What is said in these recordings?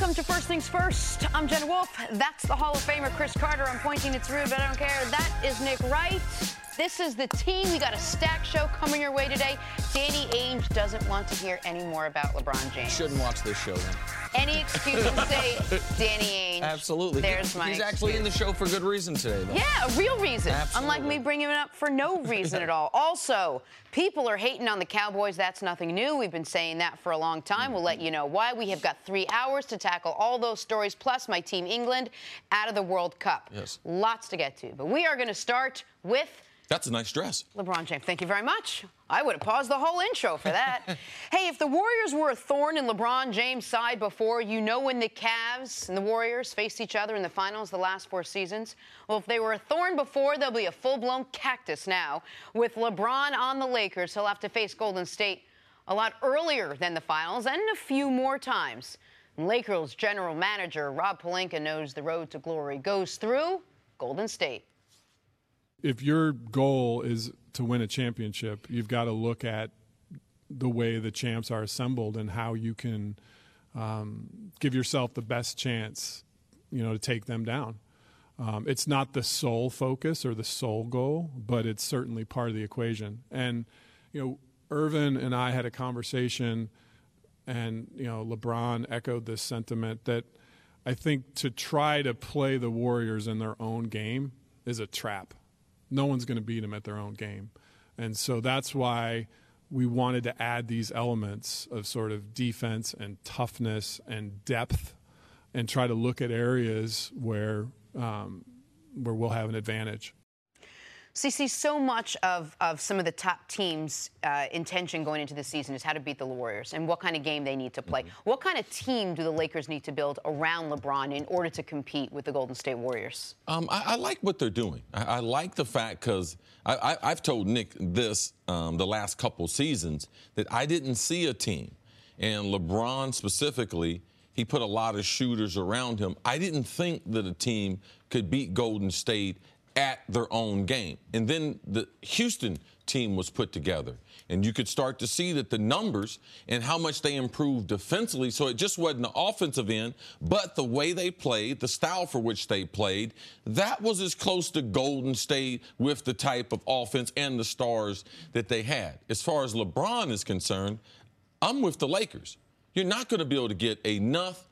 Welcome to First Things First. I'm Jenna Wolf. That's the Hall of Famer Chris Carter. I'm pointing, it's rude, but I don't care. That is Nick Wright. This is the team. We got a stacked show coming your way today. Danny Ainge doesn't want to hear any more about LeBron James. Shouldn't watch this show then. Any excuse to say Danny Ainge. Absolutely. There's my He's excuse. actually in the show for good reason today, though. Yeah, a real reason. Absolutely. Unlike me bringing him up for no reason at all. Also, people are hating on the Cowboys. That's nothing new. We've been saying that for a long time. We'll let you know why. We have got 3 hours to tackle all those stories, plus my team England out of the World Cup. Yes. Lots to get to. But we are going to start with That's a nice dress. LeBron James. Thank you very much. I would have paused the whole intro for that. Hey, if the Warriors were a thorn in LeBron James' side before, you know when the Cavs and the Warriors faced each other in the finals the last 4 seasons? Well, if they were a thorn before, they'll be a full-blown cactus now. With LeBron on the Lakers, he'll have to face Golden State a lot earlier than the finals and a few more times. And Lakers general manager Rob Pelinka knows the road to glory goes through Golden State. If your goal is to win a championship, you've got to look at the way the champs are assembled and how you can give yourself the best chance, to take them down. It's not the sole focus or the sole goal, but it's certainly part of the equation. And, Irvin and I had a conversation, and, LeBron echoed this sentiment that I think to try to play the Warriors in their own game is a trap. No one's going to beat them at their own game. And so that's why we wanted to add these elements of sort of defense and toughness and depth and try to look at areas where we'll have an advantage. CC, so much of some of the top teams' intention going into the season is how to beat the Warriors and what kind of game they need to play. What kind of team do the Lakers need to build around LeBron in order to compete with the Golden State Warriors? I like what they're doing. I like the fact because I've told Nick this the last couple seasons that I didn't see a team, and LeBron specifically, he put a lot of shooters around him. I didn't think that a team could beat Golden State at their own game. And then the Houston team was put together. And you could start to see that the numbers and how much they improved defensively. So it just wasn't the offensive end, but the way they played, the style for which they played, that was as close to Golden State with the type of offense and the stars that they had. As far as LeBron is concerned, I'm with the Lakers. You're not going to be able to get enough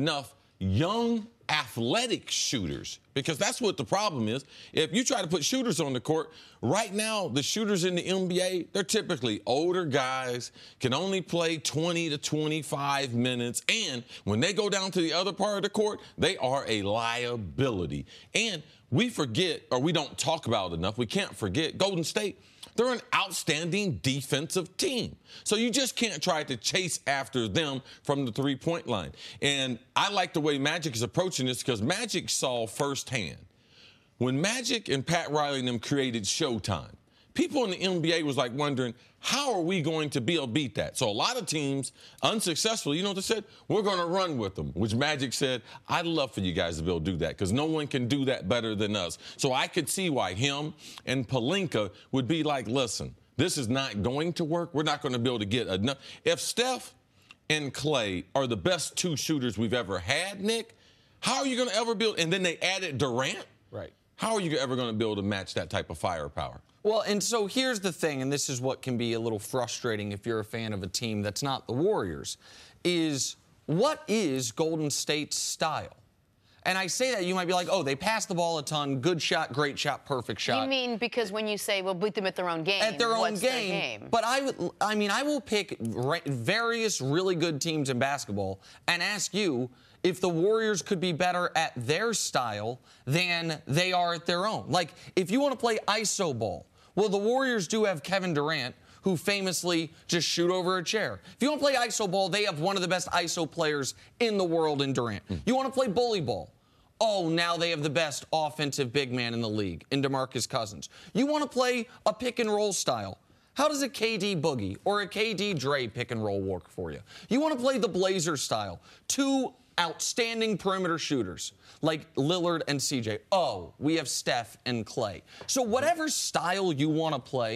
young athletic shooters, because that's what the problem is. If you try to put shooters on the court, right now the shooters in the NBA, they're typically older guys, can only play 20 to 25 minutes, and when they go down to the other part of the court, they are a liability. And we forget, or we don't talk about it enough, we can't forget Golden State. They're an outstanding defensive team. So you just can't try to chase after them from the three-point line. And I like the way Magic is approaching this because Magic saw firsthand. When Magic and Pat Riley and them created Showtime, people in the NBA was like wondering, how are we going to be able to beat that? So a lot of teams, unsuccessfully, you know what they said? We're going to run with them, which Magic said, I'd love for you guys to be able to do that because no one can do that better than us. So I could see why him and Pelinka would be like, listen, this is not going to work. We're not going to be able to get enough. If Steph and Clay are the best 2 shooters we've ever had, Nick, how are you going to ever build? And then they added Durant. Right. How are you ever going to be able to match that type of firepower? Well, and so here's the thing, and this is what can be a little frustrating if you're a fan of a team that's not the Warriors, is what is Golden State's style? And I say that, you might be like, oh, they pass the ball a ton, good shot, great shot, perfect shot. You mean because when you say we'll beat them at their own game, at their own what's game, their game? But I will pick various really good teams in basketball and ask you if the Warriors could be better at their style than they are at their own. Like, if you want to play iso ball, well, the Warriors do have Kevin Durant, who famously just shoot over a chair. If you want to play iso ball, they have one of the best iso players in the world in Durant. You want to play bully ball? Oh, now they have the best offensive big man in the league in DeMarcus Cousins. You want to play a pick and roll style? How does a KD Boogie or a KD Dre pick and roll work for you? You want to play the Blazer style? 2 outstanding perimeter shooters like Lillard and CJ. Oh, we have Steph and Clay. So whatever style you want to play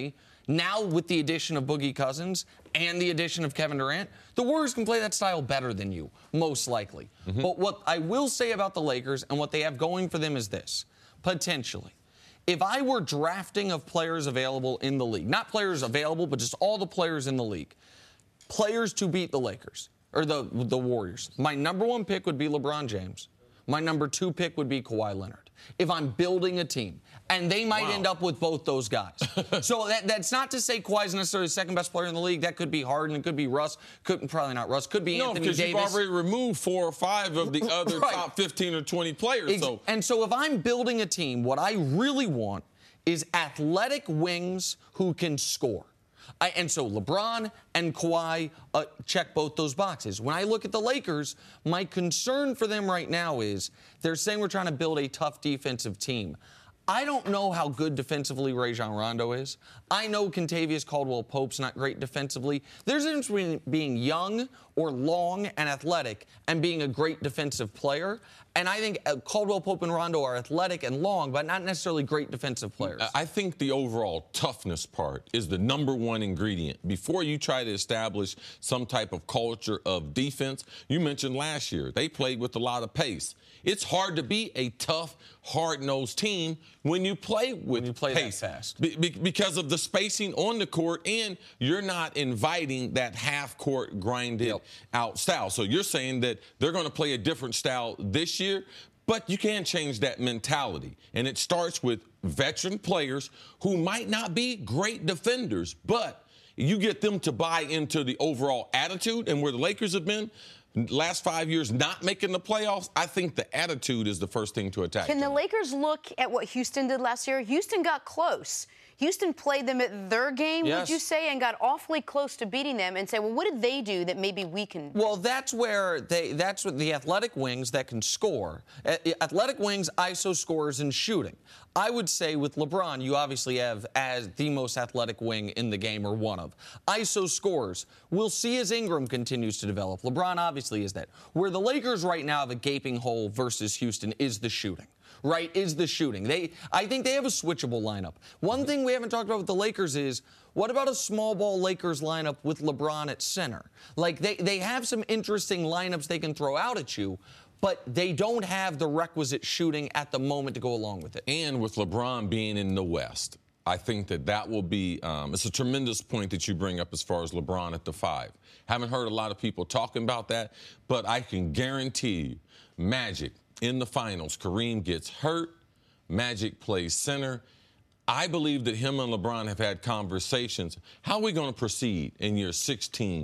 Now, with the addition of Boogie Cousins and the addition of Kevin Durant, the Warriors can play that style better than you, most likely. But what I will say about the Lakers and what they have going for them is this, potentially. If I were drafting of players available in the league, not players available, but just all the players in the league, players to beat the Lakers, or the Warriors, my number 1 pick would be LeBron James. My number 2 pick would be Kawhi Leonard. If I'm building a team, and they might end up with both those guys. So that's not to say Kawhi's necessarily the second best player in the league. That could be Harden, it could be Russ, probably not Russ, could be Anthony Davis. No, because you've already removed 4 or 5 of the other top 15 or 20 players. And so if I'm building a team, what I really want is athletic wings who can score. And so LeBron and Kawhi check both those boxes. When I look at the Lakers, my concern for them right now is they're saying we're trying to build a tough defensive team. I don't know how good defensively Rajon Rondo is. I know Kentavious Caldwell-Pope's not great defensively. There's a difference between being young or long and athletic and being a great defensive player. And I think Caldwell-Pope and Rondo are athletic and long, but not necessarily great defensive players. I think the overall toughness part is the number 1 ingredient. Before you try to establish some type of culture of defense, you mentioned last year, they played with a lot of pace. It's hard to be a tough, hard-nosed team when you play with pace. That fast. Because of the spacing on the court, and you're not inviting that half-court grinded-out style. So you're saying that they're going to play a different style this year, but you can change that mentality. And it starts with veteran players who might not be great defenders, but you get them to buy into the overall attitude, and where the Lakers have been last 5 years not making the playoffs, I think the attitude is the first thing to attack. Can the Lakers look at what Houston did last year? Houston got close. Houston played them at their game, would you say, and got awfully close to beating them, and say, well, what did they do that maybe we can? Well, that's what the athletic wings that can score. Athletic wings, ISO scorers, and shooting. I would say with LeBron, you obviously have as the most athletic wing in the game, or one of. ISO scorers. We'll see as Ingram continues to develop. LeBron obviously is that. Where the Lakers right now have a gaping hole versus Houston is the shooting. Right, is the shooting. I think they have a switchable lineup. One thing we haven't talked about with the Lakers is, what about a small ball Lakers lineup with LeBron at center? Like, they have some interesting lineups they can throw out at you, but they don't have the requisite shooting at the moment to go along with it. And with LeBron being in the West, I think that will be, it's a tremendous point that you bring up as far as LeBron at the 5. Haven't heard a lot of people talking about that, but I can guarantee you, Magic, in the finals, Kareem gets hurt. Magic plays center. I believe that him and LeBron have had conversations. How are we going to proceed in year 16,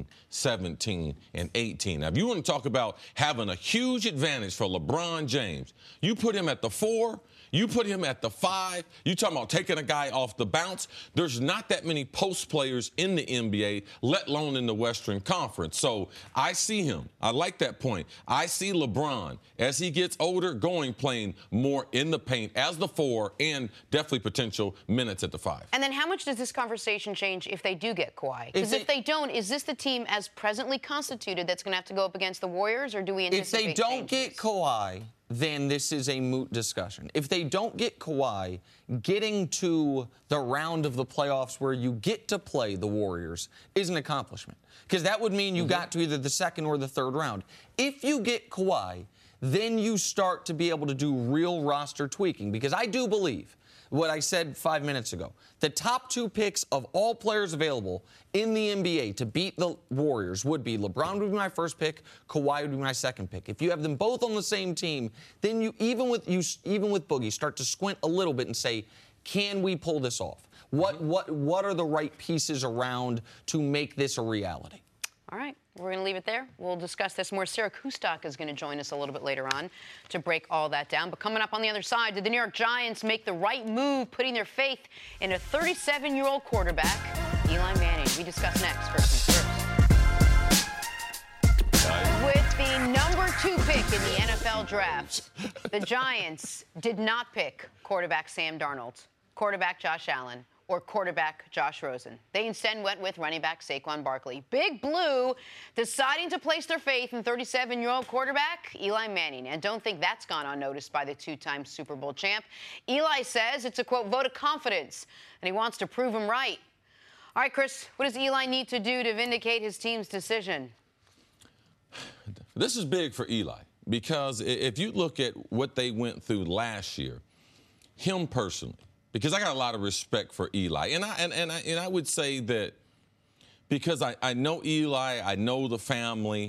17, and 18? Now, if you want to talk about having a huge advantage for LeBron James, you put him at the 4, you put him at the 5. You talking about taking a guy off the bounce. There's not that many post players in the NBA, let alone in the Western Conference. So I see him. I like that point. I see LeBron, as he gets older, playing more in the paint as the 4 and definitely potential minutes at the 5. And then how much does this conversation change if they do get Kawhi? Because if they don't, is this the team as presently constituted that's going to have to go up against the Warriors, or do we anticipate If they don't changes? get Kawhi, then this is a moot discussion. If they don't get Kawhi, getting to the round of the playoffs where you get to play the Warriors is an accomplishment. Because that would mean you got to either the second or the third round. If you get Kawhi, then you start to be able to do real roster tweaking. Because I do believe what I said 5 minutes ago. The top 2 picks of all players available in the NBA to beat the Warriors would be LeBron would be my first pick, Kawhi would be my second pick. If you have them both on the same team, then you even with Boogie start to squint a little bit and say, can we pull this off? What are the right pieces around to make this a reality? All right, we're going to leave it there. We'll discuss this more. Sarah Kustok is going to join us a little bit later on to break all that down. But coming up on the other side, did the New York Giants make the right move, putting their faith in a 37-year-old quarterback, Eli Manning? We discuss next, first and first. With the number 2 pick in the NFL draft, the Giants did not pick quarterback Sam Darnold, quarterback Josh Allen, or quarterback Josh Rosen. They instead went with running back Saquon Barkley. Big Blue deciding to place their faith in 37-year-old quarterback Eli Manning. And don't think that's gone unnoticed by the 2-time Super Bowl champ. Eli says it's a, quote, vote of confidence, and he wants to prove him right. All right, Chris, what does Eli need to do to vindicate his team's decision? This is big for Eli because if you look at what they went through last year, him personally, because I got a lot of respect for Eli, and I would say that because I know Eli, I know the family,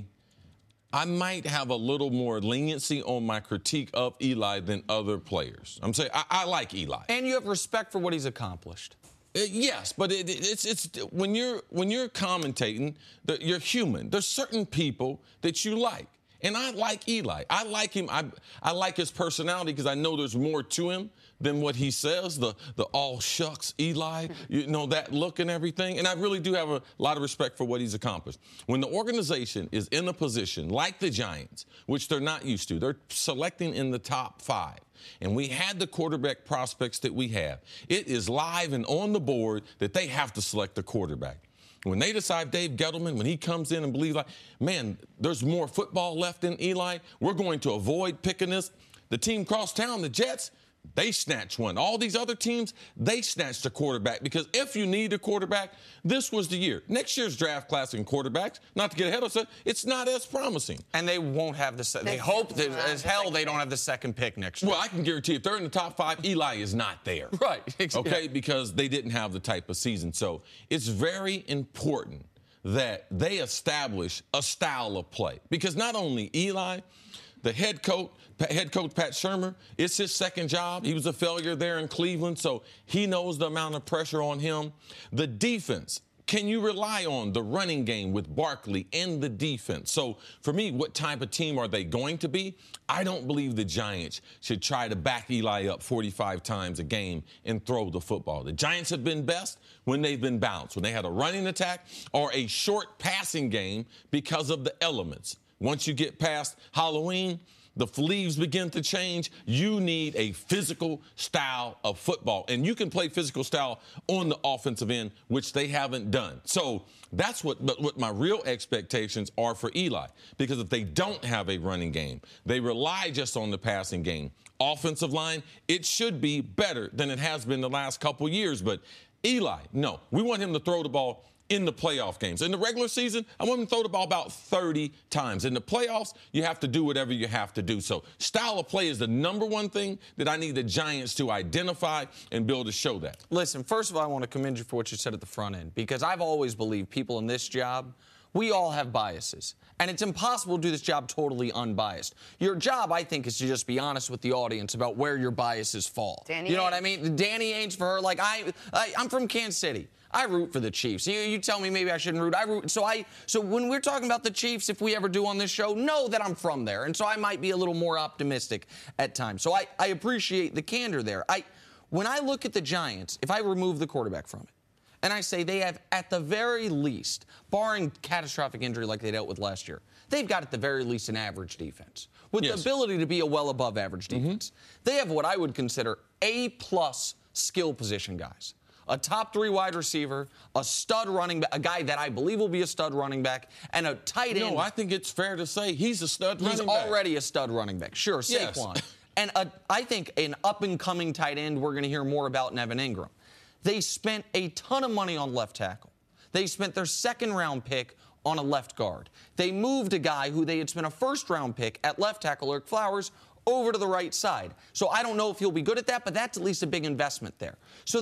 I might have a little more leniency on my critique of Eli than other players. I'm saying I like Eli, And you have respect for what he's accomplished. Yes, but it's when you're commentating, you're human. There's certain people that you like, and I like Eli. I like him. I like his personality because I know there's more to him than what he says. The all shucks Eli, that look and everything. And I really do have a lot of respect for what he's accomplished. When the organization is in a position like the Giants, which they're not used to, they're selecting in the top 5. And we had the quarterback prospects that we have. It is live and on the board that they have to select the quarterback. When they decide Dave Gettleman, when he comes in and believes, like, man, there's more football left in Eli, we're going to avoid picking this. The team across town, the Jets, they snatched one. All these other teams, they snatched a quarterback because if you need a quarterback, this was the year. Next year's draft class in quarterbacks, not to get ahead of us, it's not as promising. And they won't have they hope that as hell they don't have the second pick next year. Well, I can guarantee if they're in the top 5, Eli is not there. Right. Okay, because they didn't have the type of season. So it's very important that they establish a style of play because not only Eli, the head coach Pat Shurmur, it's his second job. He was a failure there in Cleveland, so he knows the amount of pressure on him. The defense, can you rely on the running game with Barkley and the defense? So for me, what type of team are they going to be? I don't believe the Giants should try to back Eli up 45 times a game and throw the football. The Giants have been best when they've been balanced, when they had a running attack or a short passing game because of the elements. Once you get past Halloween, the leaves begin to change. You need a physical style of football. And you can play physical style on the offensive end, which they haven't done. So that's what my real expectations are for Eli. Because if they don't have a running game, they rely just on the passing game. Offensive line, it should be better than it has been the last couple years. But Eli, no, we want him to throw the ball in the playoff games. In the regular season, I want him to throw the ball about 30 times. In the playoffs, you have to do whatever you have to do. So style of play is the number one thing that I need the Giants to identify and be able to show that. Listen, first of all, I want to commend you for what you said at the front end because I've always believed people in this job, we all have biases. And it's impossible to do this job totally unbiased. Your job, I think, is to just be honest with the audience about where your biases fall. Danny you know Ainge. what I mean? Danny Ainge for her. Like, I'm from Kansas City. I root for the Chiefs. You tell me maybe I shouldn't root. I root. So when we're talking about the Chiefs, if we ever do on this show, know that I'm from there. And so I might be a little more optimistic at times. So I appreciate the candor there. When I look at the Giants, if I remove the quarterback from it, and I say they have, at the very least, barring catastrophic injury like they dealt with last year, they've got at the very least an average defense with the ability to be a well above average defense. They have what I would consider A-plus skill position guys. A top 3 wide receiver, a stud running back, a guy that I believe will be a stud running back, and a tight end. No, I think it's fair to say he's a stud running back. He's already a stud running back. Sure, Saquon. Yes. And I think an up-and-coming tight end we're going to hear more about in Evan Ingram. They spent a ton of money on left tackle. They spent their second-round pick on a left guard. They moved a guy who they had spent a first-round pick at left tackle, Eric Flowers, over to the right side. So I don't know if he'll be good at that, but that's at least a big investment there. So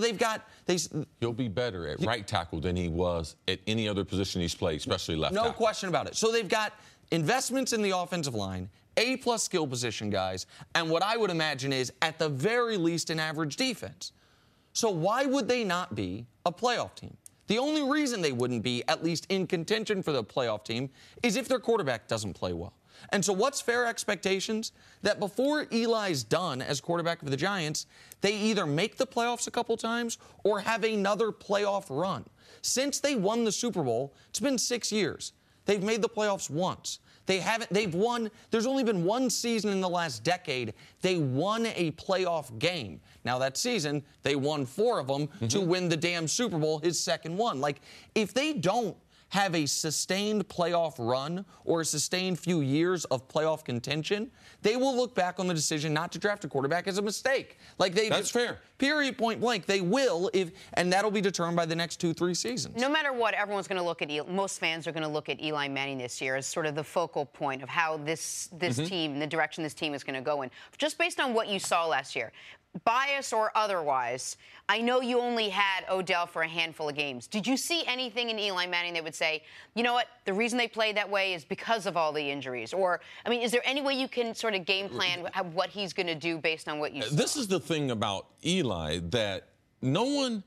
he'll be better at right tackle than he was at any other position he's played, especially left tackle. No question about it. So they've got investments in the offensive line, A-plus skill position guys, and what I would imagine is, at the very least, an average defense. So why would they not be a playoff team? The only reason they wouldn't be, at least in contention for the playoff team, is if their quarterback doesn't play well. And so what's fair expectations? That before Eli's done as quarterback of the Giants, they either make the playoffs a couple times or have another playoff run. Since they won the Super Bowl, it's been 6 years. They've made the playoffs once. They've won, there's only been one season in the last decade they won a playoff game. Now that season, they won 4 of them to win the damn Super Bowl, his second one. Like, if they don't have a sustained playoff run or a sustained few years of playoff contention, they will look back on the decision not to draft a quarterback as a mistake. That's fair. Period, point blank. They will, and that'll be determined by the next 2-3 seasons. No matter what, everyone's going to look at most fans are going to look at Eli Manning this year as sort of the focal point of how this team, the direction this team is going to go in. Just based on what you saw last year, bias or otherwise, I know you only had Odell for a handful of games. Did you see anything in Eli Manning that would say, you know what, the reason they played that way is because of all the injuries? Or, I mean, is there any way you can sort of game plan what he's going to do based on what you saw? This is the thing about Eli, that no one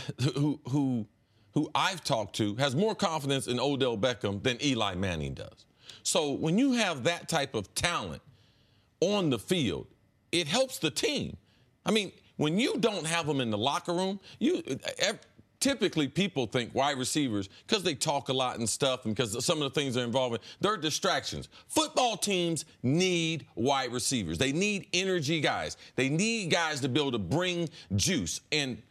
who I've talked to has more confidence in Odell Beckham than Eli Manning does. So when you have that type of talent on the field, it helps the team. I mean, when you don't have them in the locker room, typically people think wide receivers, because they talk a lot and stuff and because some of the things they're involved in, they're distractions. Football teams need wide receivers. They need energy guys. They need guys to be able to bring juice. And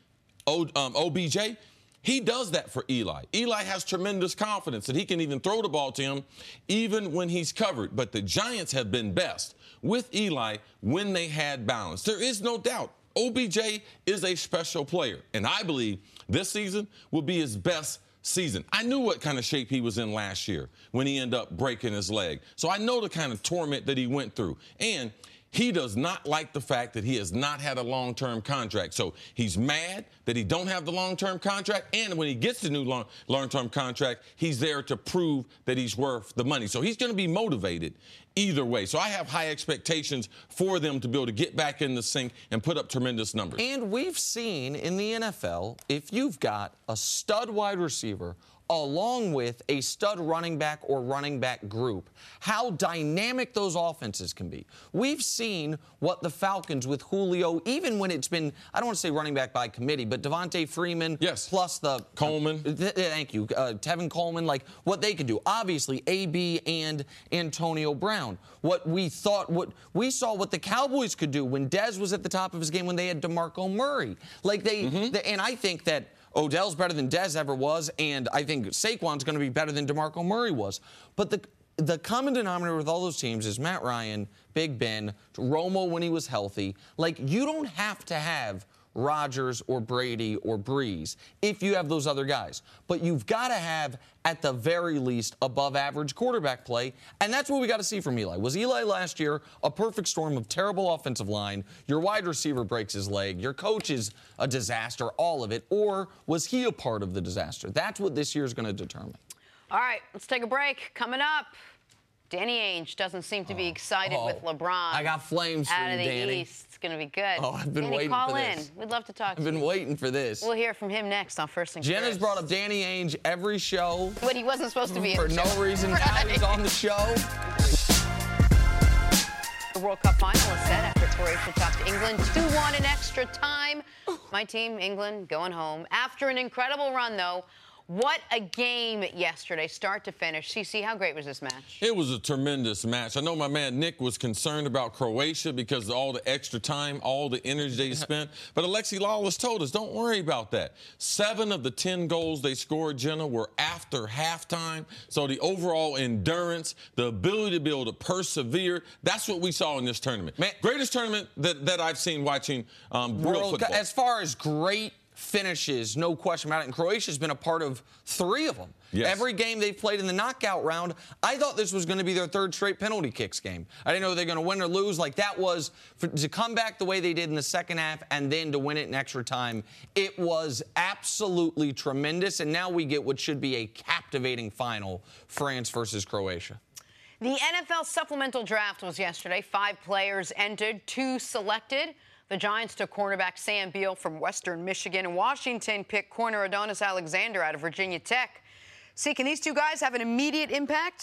OBJ, he does that for Eli. Eli has tremendous confidence that he can even throw the ball to him even when he's covered. But the Giants have been best with Eli when they had balance. There is no doubt OBJ is a special player, and I believe this season will be his best season. I knew what kind of shape he was in last year when he ended up breaking his leg. So I know the kind of torment that he went through. And he does not like the fact that he has not had a long-term contract. So he's mad that he don't have the long-term contract. And when he gets the new long-term contract, he's there to prove that he's worth the money. So he's going to be motivated either way. So I have high expectations for them to be able to get back in the sync and put up tremendous numbers. And we've seen in the NFL, if you've got a stud wide receiver along with a stud running back or running back group, how dynamic those offenses can be. We've seen what the Falcons with Julio, even when it's been, I don't want to say running back by committee, but Devontae Freeman plus the Coleman. Thank you. Tevin Coleman, like what they could do. Obviously, AB and Antonio Brown. What we saw what the Cowboys could do when Dez was at the top of his game when they had DeMarco Murray. Like and I think that Odell's better than Dez ever was, and I think Saquon's going to be better than DeMarco Murray was. But the common denominator with all those teams is Matt Ryan, Big Ben, Romo when he was healthy. Like, you don't have to have Rodgers or Brady or Breeze if you have those other guys. But you've got to have, at the very least, above-average quarterback play, and that's what we got to see from Eli. Was Eli last year a perfect storm of terrible offensive line, your wide receiver breaks his leg, your coach is a disaster, all of it, or was he a part of the disaster? That's what this year is going to determine. All right, let's take a break. Coming up, Danny Ainge doesn't seem to be excited with LeBron. I got flames for out you, of the Danny. East. It's going to be good. Oh, I've been Danny, waiting call for in. this. We'd love to talk to I've you. been waiting for this. We'll hear from him next on First Things Jenna's First. brought up Danny Ainge every show. When he wasn't supposed to be for in the no show. reason. Now he's on the show. The World Cup final is set after Croatia topped England 2-1 in extra time. My team, England, going home. After an incredible run, though, what a game yesterday, start to finish. CC, how great was this match? It was a tremendous match. I know my man Nick was concerned about Croatia because of all the extra time, all the energy they spent. But Alexi Lawless told us, don't worry about that. 7 of the 10 goals they scored, Jenna, were after halftime. So the overall endurance, the ability to be able to persevere, that's what we saw in this tournament. Man, greatest tournament that I've seen watching real football. As far as great finishes, no question about it. And Croatia's been a part of 3 of them. Yes. Every game they've played in the knockout round, I thought this was going to be their 3rd straight penalty kicks game. I didn't know they were going to win or lose. Like, that was, to come back the way they did in the second half and then to win it in extra time, it was absolutely tremendous. And now we get what should be a captivating final, France versus Croatia. The NFL supplemental draft was yesterday. 5 players entered, 2 selected. The Giants took cornerback Sam Beal from Western Michigan, and Washington picked corner Adonis Alexander out of Virginia Tech. See, can these 2 guys have an immediate impact?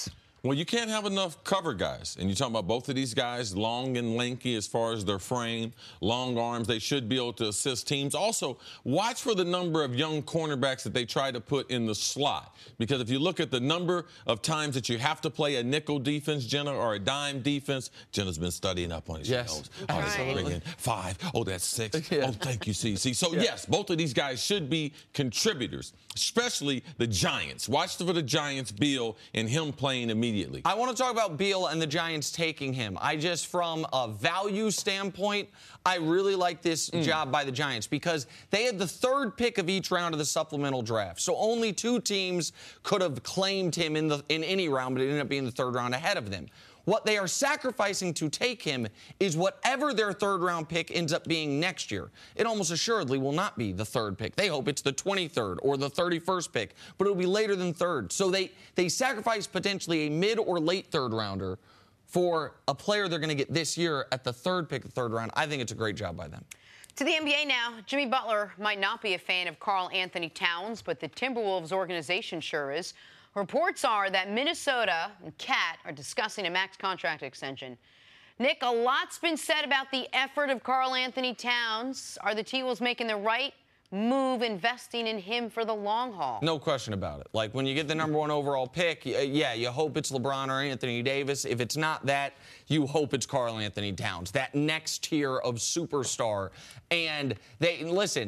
Well, you can't have enough cover guys. And you're talking about both of these guys, long and lanky as far as their frame, long arms. They should be able to assist teams. Also, watch for the number of young cornerbacks that they try to put in the slot. Because if you look at the number of times that you have to play a nickel defense, Jenna, or a dime defense, Jenna's been studying up on his notes. Oh, that's bringing 5. Oh, that's 6. Yeah. Oh, thank you, CC. So, yes, both of these guys should be contributors, especially the Giants. Watch for the Giants, Beal, and him playing immediately. I want to talk about Beal and the Giants taking him. From a value standpoint, I really like this job by the Giants because they had the 3rd pick of each round of the supplemental draft. So only 2 teams could have claimed him in any round, but it ended up being the 3rd round ahead of them. What they are sacrificing to take him is whatever their 3rd-round pick ends up being next year. It almost assuredly will not be the 3rd pick. They hope it's the 23rd or the 31st pick, but it'll be later than 3rd. So they sacrifice potentially a mid or late 3rd-rounder for a player they're going to get this year at the 3rd pick of the 3rd round. I think it's a great job by them. To the NBA now, Jimmy Butler might not be a fan of Karl Anthony Towns, but the Timberwolves organization sure is. Reports are that Minnesota and Cat are discussing a max contract extension. Nick, a lot's been said about the effort of Karl Anthony Towns. Are the T-Wolves making the right move investing in him for the long haul? No question about it. Like, when you get the number 1 overall pick, you hope it's LeBron or Anthony Davis. If it's not that, you hope it's Karl Anthony Towns, that next tier of superstar. And they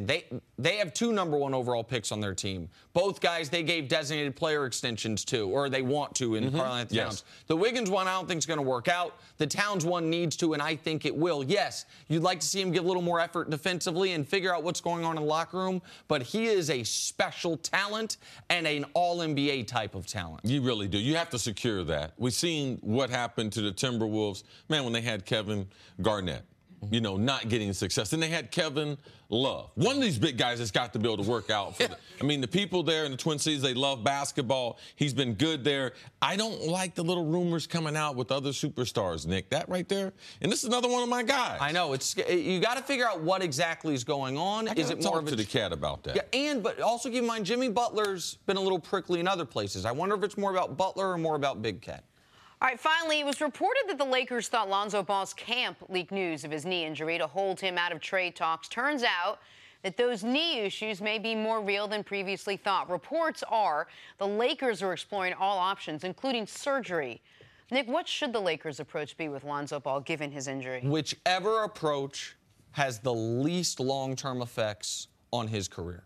have 2 number 1 overall picks on their team. Both guys they gave designated player extensions to, or they want to in Karl Anthony Towns. The Wiggins one I don't think is going to work out. The Towns one needs to, and I think it will. Yes, you'd like to see him give a little more effort defensively and figure out what's going on in the locker room, but he is a special talent and an all-NBA type of talent. You really do. You have to secure that. We've seen what happened to the Timberwolves, man, when they had Kevin Garnett, not getting success. And they had Kevin Love. One of these big guys has got to be able to work out for the people there in the Twin Cities, they love basketball. He's been good there. I don't like the little rumors coming out with other superstars, Nick. That right there. And this is another one of my guys. I know. You got to figure out what exactly is going on. Is it more of to the Cat about that? Yeah, but also keep in mind, Jimmy Butler's been a little prickly in other places. I wonder if it's more about Butler or more about Big Cat. All right, finally, it was reported that the Lakers thought Lonzo Ball's camp leaked news of his knee injury to hold him out of trade talks. Turns out that those knee issues may be more real than previously thought. Reports are the Lakers are exploring all options, including surgery. Nick, what should the Lakers' approach be with Lonzo Ball, given his injury? Whichever approach has the least long-term effects on his career.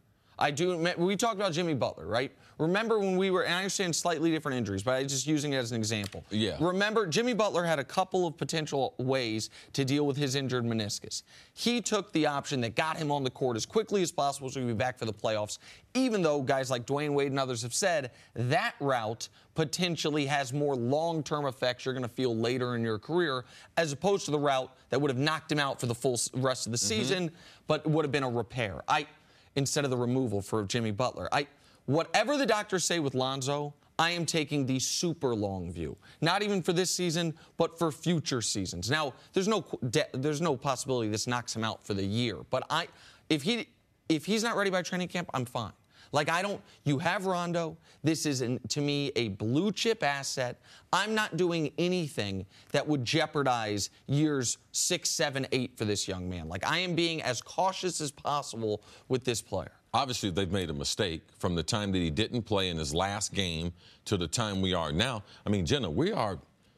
We talked about Jimmy Butler, right? Remember when and I understand slightly different injuries, but I'm just using it as an example. Yeah. Remember, Jimmy Butler had a couple of potential ways to deal with his injured meniscus. He took the option that got him on the court as quickly as possible so he could be back for the playoffs, even though guys like Dwayne Wade and others have said that route potentially has more long-term effects you're going to feel later in your career, as opposed to the route that would have knocked him out for the full rest of the season, but would have been a repair. Instead of the removal for Jimmy Butler. Whatever the doctors say with Lonzo, I am taking the super long view. Not even for this season, but for future seasons. Now, there's no possibility this knocks him out for the year. But if he's not ready by training camp, I'm fine. You have Rondo. This is, to me, a blue-chip asset. I'm not doing anything that would jeopardize years 6, 7, 8 for this young man. I am being as cautious as possible with this player. Obviously, they've made a mistake from the time that he didn't play in his last game to the time we are now. Jenna, we are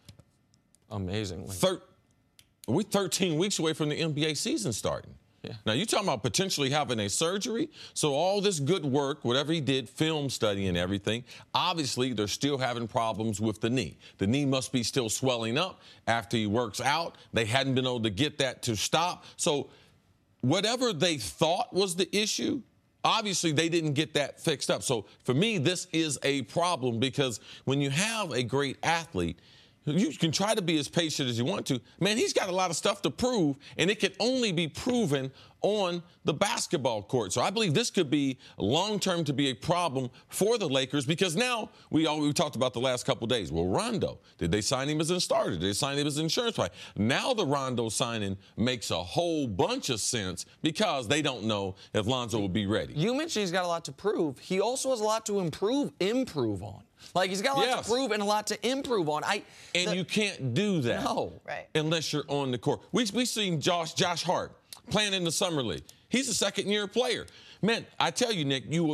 amazingly. We're 13 weeks away from the NBA season starting. Yeah. Now, you're talking about potentially having a surgery. So all this good work, whatever he did, film study and everything, obviously they're still having problems with the knee. The knee must be still swelling up after he works out. They hadn't been able to get that to stop. So whatever they thought was the issue, obviously they didn't get that fixed up. So for me, this is a problem because when you have a great athlete, you can try to be as patient as you want to. Man, he's got a lot of stuff to prove, and it can only be proven on the basketball court. So I believe this could be long-term to be a problem for the Lakers because now we talked about the last couple of days. Well, Rondo, did they sign him as a starter? Did they sign him as an insurance player? Now the Rondo signing makes a whole bunch of sense because they don't know if Lonzo will be ready. You mentioned he's got a lot to prove. He also has a lot to improve on. Like, he's got a lot to prove and a lot to improve on. You can't do that. No. Right. Unless you're on the court. We seen Josh Hart playing in the Summer League. He's a second-year player. Man, I tell you, Nick, you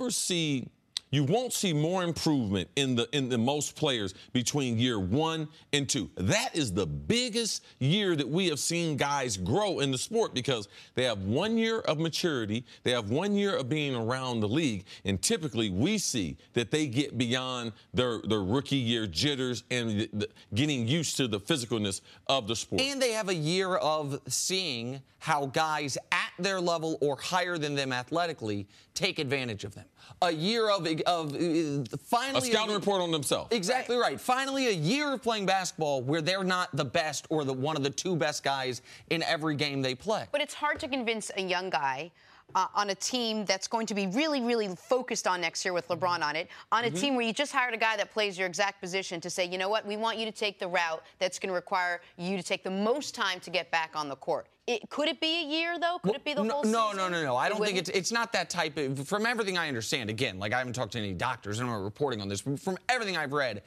won't see more improvement in the most players between year 1 and 2. That is the biggest year that we have seen guys grow in the sport because they have 1 year of maturity, they have 1 year of being around the league, and typically we see that they get beyond their rookie year jitters and getting used to the physicalness of the sport. And they have a year of seeing how guys at their level or higher than them athletically take advantage of them. A year of finally a scouting report on themselves. Exactly right. Finally, a year of playing basketball where they're not the best or one of the 2 best guys in every game they play. But it's hard to convince a young guy on a team that's going to be really, really focused on next year with LeBron on it, on a team where you just hired a guy that plays your exact position to say, you know what, we want you to take the route that's going to require you to take the most time to get back on the court. Could it be a year, though? Could it be the whole season? No. I don't think it's not that type of... From everything I understand, again, like I haven't talked to any doctors and I'm not reporting on this, but from everything I've read,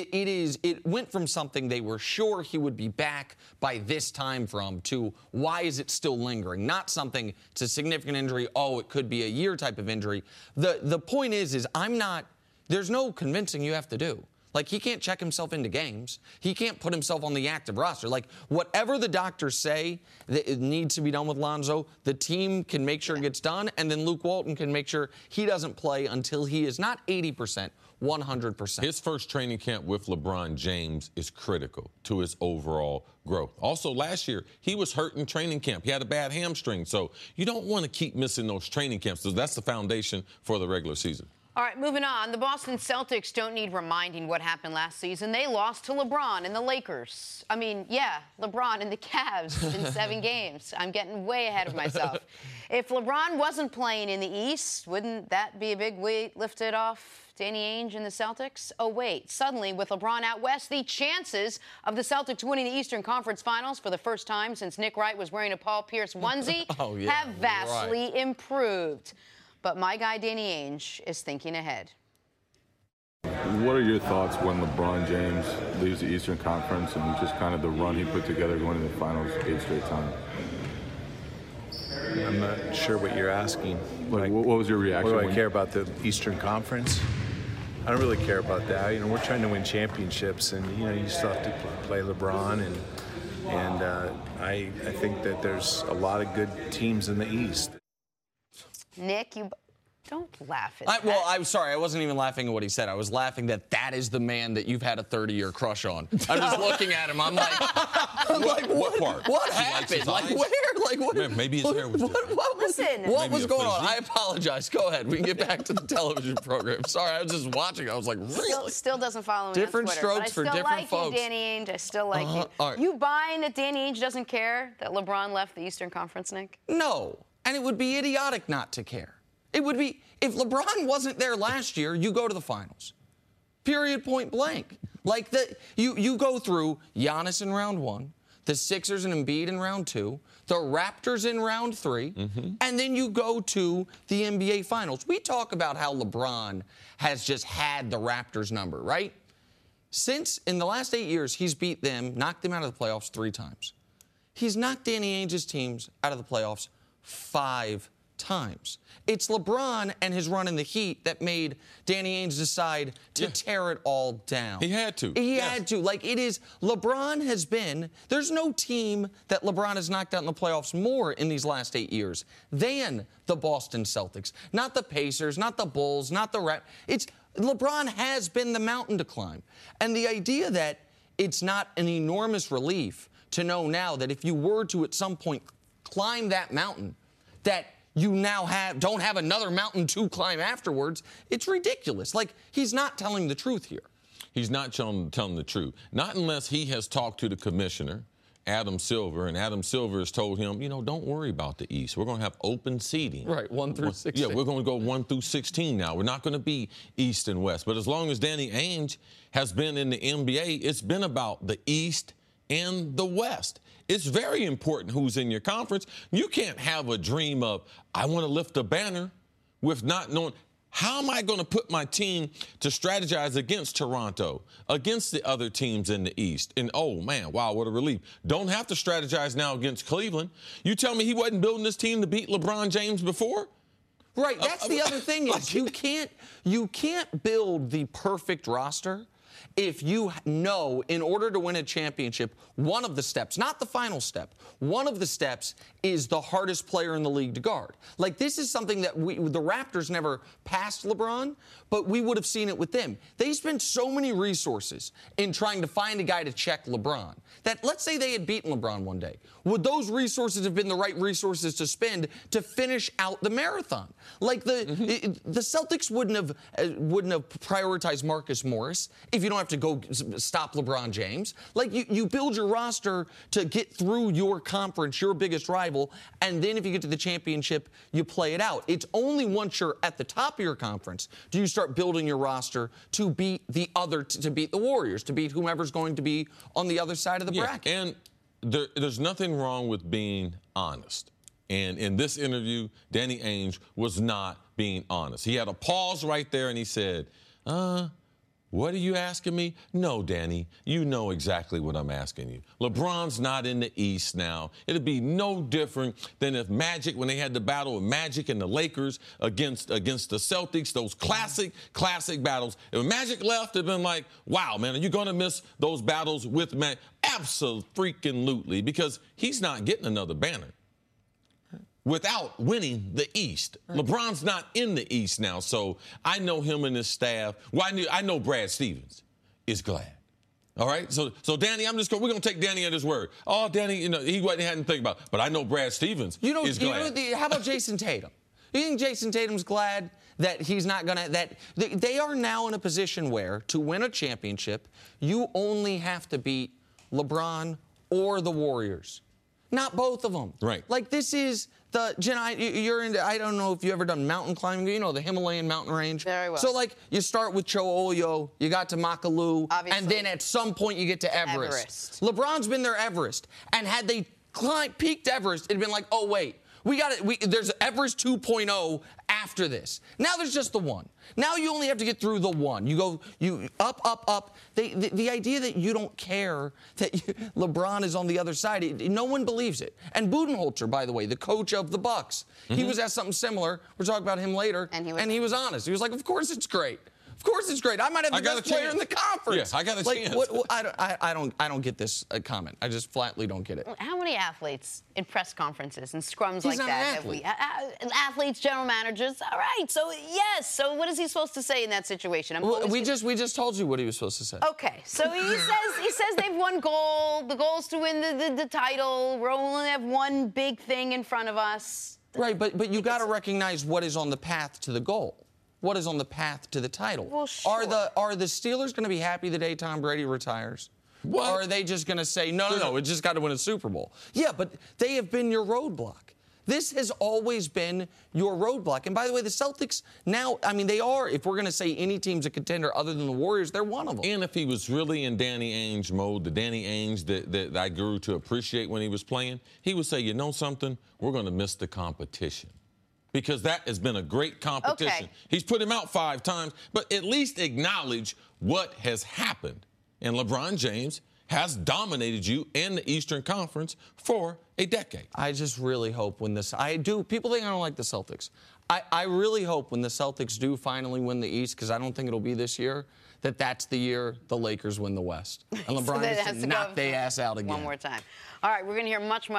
it went from something they were sure he would be back by this time from to why is it still lingering? Not something, it's a significant injury, it could be a year type of injury. The point is there's no convincing you have to do. Like, he can't check himself into games. He can't put himself on the active roster. Like, whatever the doctors say that it needs to be done with Lonzo, the team can make sure it gets done, and then Luke Walton can make sure he doesn't play until he is not 80%, 100%. His first training camp with LeBron James is critical to his overall growth. Also, last year, he was hurt in training camp. He had a bad hamstring, so you don't want to keep missing those training camps. So that's the foundation for the regular season. All right, moving on. The Boston Celtics don't need reminding what happened last season. They lost to LeBron and the Lakers. LeBron and the Cavs in 7 games. I'm getting way ahead of myself. If LeBron wasn't playing in the East, wouldn't that be a big weight lifted off Danny Ainge and the Celtics? Oh, wait. Suddenly, with LeBron out west, the chances of the Celtics winning the Eastern Conference Finals for the first time since Nick Wright was wearing a Paul Pierce onesie have vastly improved. But my guy, Danny Ainge, is thinking ahead. What are your thoughts when LeBron James leaves the Eastern Conference and just kind of the run he put together going to the finals 8 straight times? I'm not sure what you're asking. What was your reaction? What do I care about the Eastern Conference? I don't really care about that. We're trying to win championships, and you still have to play LeBron, and I think that there's a lot of good teams in the East. Nick, you don't laugh at that. Well, I'm sorry. I wasn't even laughing at what he said. I was laughing that is the man that you've had a 30-year crush on. I'm just looking at him. I'm like, what part? What happened? Like, where? Like, what? Man, maybe his hair was different. What was going on? I apologize. Go ahead. We can get back to the television program. Sorry, I was just watching. I was like, really? Still doesn't follow me different on Twitter. Strokes for different folks. I still like you, Danny Ainge. I still like you. Right. You buying that Danny Ainge doesn't care that LeBron left the Eastern Conference, Nick? No. And it would be idiotic not to care. It would be, if LeBron wasn't there last year, you go to the finals. Period, point blank. Like, you go through Giannis in round 1, the Sixers and Embiid in round 2, the Raptors in round 3, and then you go to the NBA Finals. We talk about how LeBron has just had the Raptors number, right? Since, in the last 8 years, he's beat them, knocked them out of the playoffs 3 times. He's knocked Danny Ainge's teams out of the playoffs 5 times. It's LeBron and his run in the Heat that made Danny Ainge decide to tear it all down. He had to. He had to. Like, it is, LeBron has been, there's no team that LeBron has knocked out in the playoffs more in these last 8 years than the Boston Celtics. Not the Pacers, not the Bulls, not the Raptors. It's, LeBron has been the mountain to climb. And the idea that it's not an enormous relief to know now that if you were to at some point climb that mountain, that you now don't have another mountain to climb afterwards, it's ridiculous. Like, he's not telling the truth here. He's not telling the truth. Not unless he has talked to the commissioner, Adam Silver, and Adam Silver has told him, don't worry about the East. We're going to have open seeding. Right, 1 through 16. Yeah, we're going to go 1 through 16 now. We're not going to be East and West. But as long as Danny Ainge has been in the NBA, it's been about the East and the West. It's very important who's in your conference. You can't have a dream of, I want to lift a banner with not knowing. How am I going to put my team to strategize against Toronto, against the other teams in the East? And, oh, man, wow, what a relief. Don't have to strategize now against Cleveland. You tell me he wasn't building this team to beat LeBron James before? Right, that's the other thing is you can't build the perfect roster if you know in order to win a championship, one of the steps, not the final step, one of the steps is the hardest player in the league to guard. Like, this is something that the Raptors never passed LeBron, but we would have seen it with them. They spent so many resources in trying to find a guy to check LeBron that, let's say they had beaten LeBron one day. Would those resources have been the right resources to spend to finish out the marathon? Like, the Celtics wouldn't have prioritized Marcus Morris if you don't have to go stop LeBron James. Like, you build your roster to get through your conference, your biggest rival, and then if you get to the championship, you play it out. It's only once you're at the top of your conference do you start building your roster to beat to beat the Warriors, to beat whomever's going to be on the other side of the bracket. And there's nothing wrong with being honest. And in this interview, Danny Ainge was not being honest. He had a pause right there, and he said, what are you asking me? No, Danny, you know exactly what I'm asking you. LeBron's not in the East now. It'd be no different than if Magic, when they had the battle of Magic and the Lakers against the Celtics, those classic battles. If Magic left, it'd been like, wow, man, are you going to miss those battles with Magic? Absolutely, because he's not getting another banner without winning the East. LeBron's not in the East now, so I know him and his staff. Well, I know Brad Stevens is glad. All right? So Danny, we're going to take Danny at his word. Oh, Danny, he hadn't think about it. But I know Brad Stevens is glad. How about Jason Tatum? You think Jason Tatum's glad that he's not going to, that they are now in a position where to win a championship, you only have to beat LeBron or the Warriors. Not both of them. Right. Like, this is Jen, you're into, I don't know if you've ever done mountain climbing, the Himalayan mountain range. Very well. So, like, you start with Cho'olho, you got to Makalu, obviously, and then at some point you get to Everest. LeBron's been there Everest, and had they peaked Everest, it'd been like, oh, wait. There's Everest 2.0 after this. Now there's just the one. Now you only have to get through the one. You go up. The idea that you don't care that LeBron is on the other side, no one believes it. And Budenholzer, by the way, the coach of the Bucks, he was asked something similar. We'll talk about him later. And he was honest. He was like, of course it's great. Of course it's great. I might have the best player in the conference. Yeah, I got a chance. I don't get this comment. I just flatly don't get it. How many athletes in press conferences and scrums like that have we? Athletes, general managers. All right. So yes. So what is he supposed to say in that situation? We just told you what he was supposed to say. Okay. So he says they've one goal. The goal is to win the title. We only have one big thing in front of us. Right. But you got to recognize what is on the path to the goal. What is on the path to the title? Well, sure. Are the Steelers going to be happy the day Tom Brady retires? What? Or are they just going to say, no, it just got to win a Super Bowl? Yeah, but they have been your roadblock. This has always been your roadblock. And by the way, the Celtics now, they are, if we're going to say any team's a contender other than the Warriors, they're one of them. And if he was really in Danny Ainge mode, the Danny Ainge that I grew to appreciate when he was playing, he would say, you know something? We're going to miss the competition. Because that has been a great competition. Okay. He's put him out 5 times, but at least acknowledge what has happened. And LeBron James has dominated you in the Eastern Conference for a decade. I just really hope people think I don't like the Celtics. I really hope when the Celtics do finally win the East, because I don't think it'll be this year, that's the year the Lakers win the West. And LeBron has to knock their ass out again. One more time. All right, we're going to hear much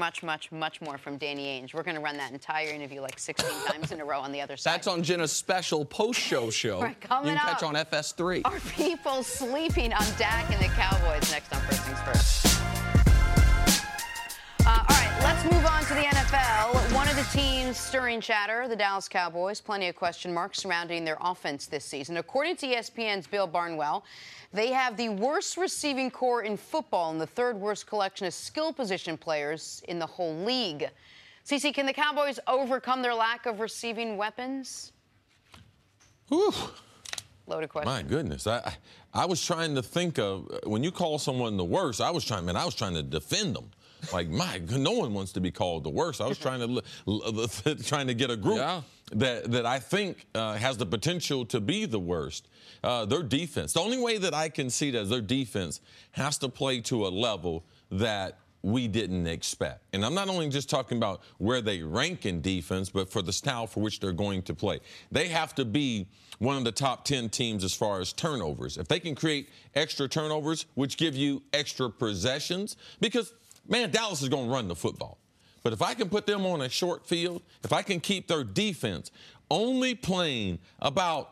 more from Danny Ainge. We're going to run that entire interview like 16 times in a row on the other side. That's on Jenna's special post-show show. Right, coming you can catch up, on FS3. Are people sleeping on Dak and the Cowboys? Next on First Things First. All right, let's move on to the NFL. One of the teams stirring chatter, the Dallas Cowboys. Plenty of question marks surrounding their offense this season. According to ESPN's Bill Barnwell, they have the worst receiving core in football and the third worst collection of skill position players in the whole league. CeCe, can the Cowboys overcome their lack of receiving weapons? Whew. Loaded question. My goodness. I was trying to think of, when you call someone the worst, I was trying to defend them. Like, no one wants to be called the worst. I was trying to get a group that I think has the potential to be the worst. Their defense. The only way that I can see that is their defense has to play to a level that we didn't expect. And I'm not only just talking about where they rank in defense, but for the style for which they're going to play. They have to be one of the top 10 teams as far as turnovers. If they can create extra turnovers, which give you extra possessions, because, man, Dallas is going to run the football. But if I can put them on a short field, if I can keep their defense only playing about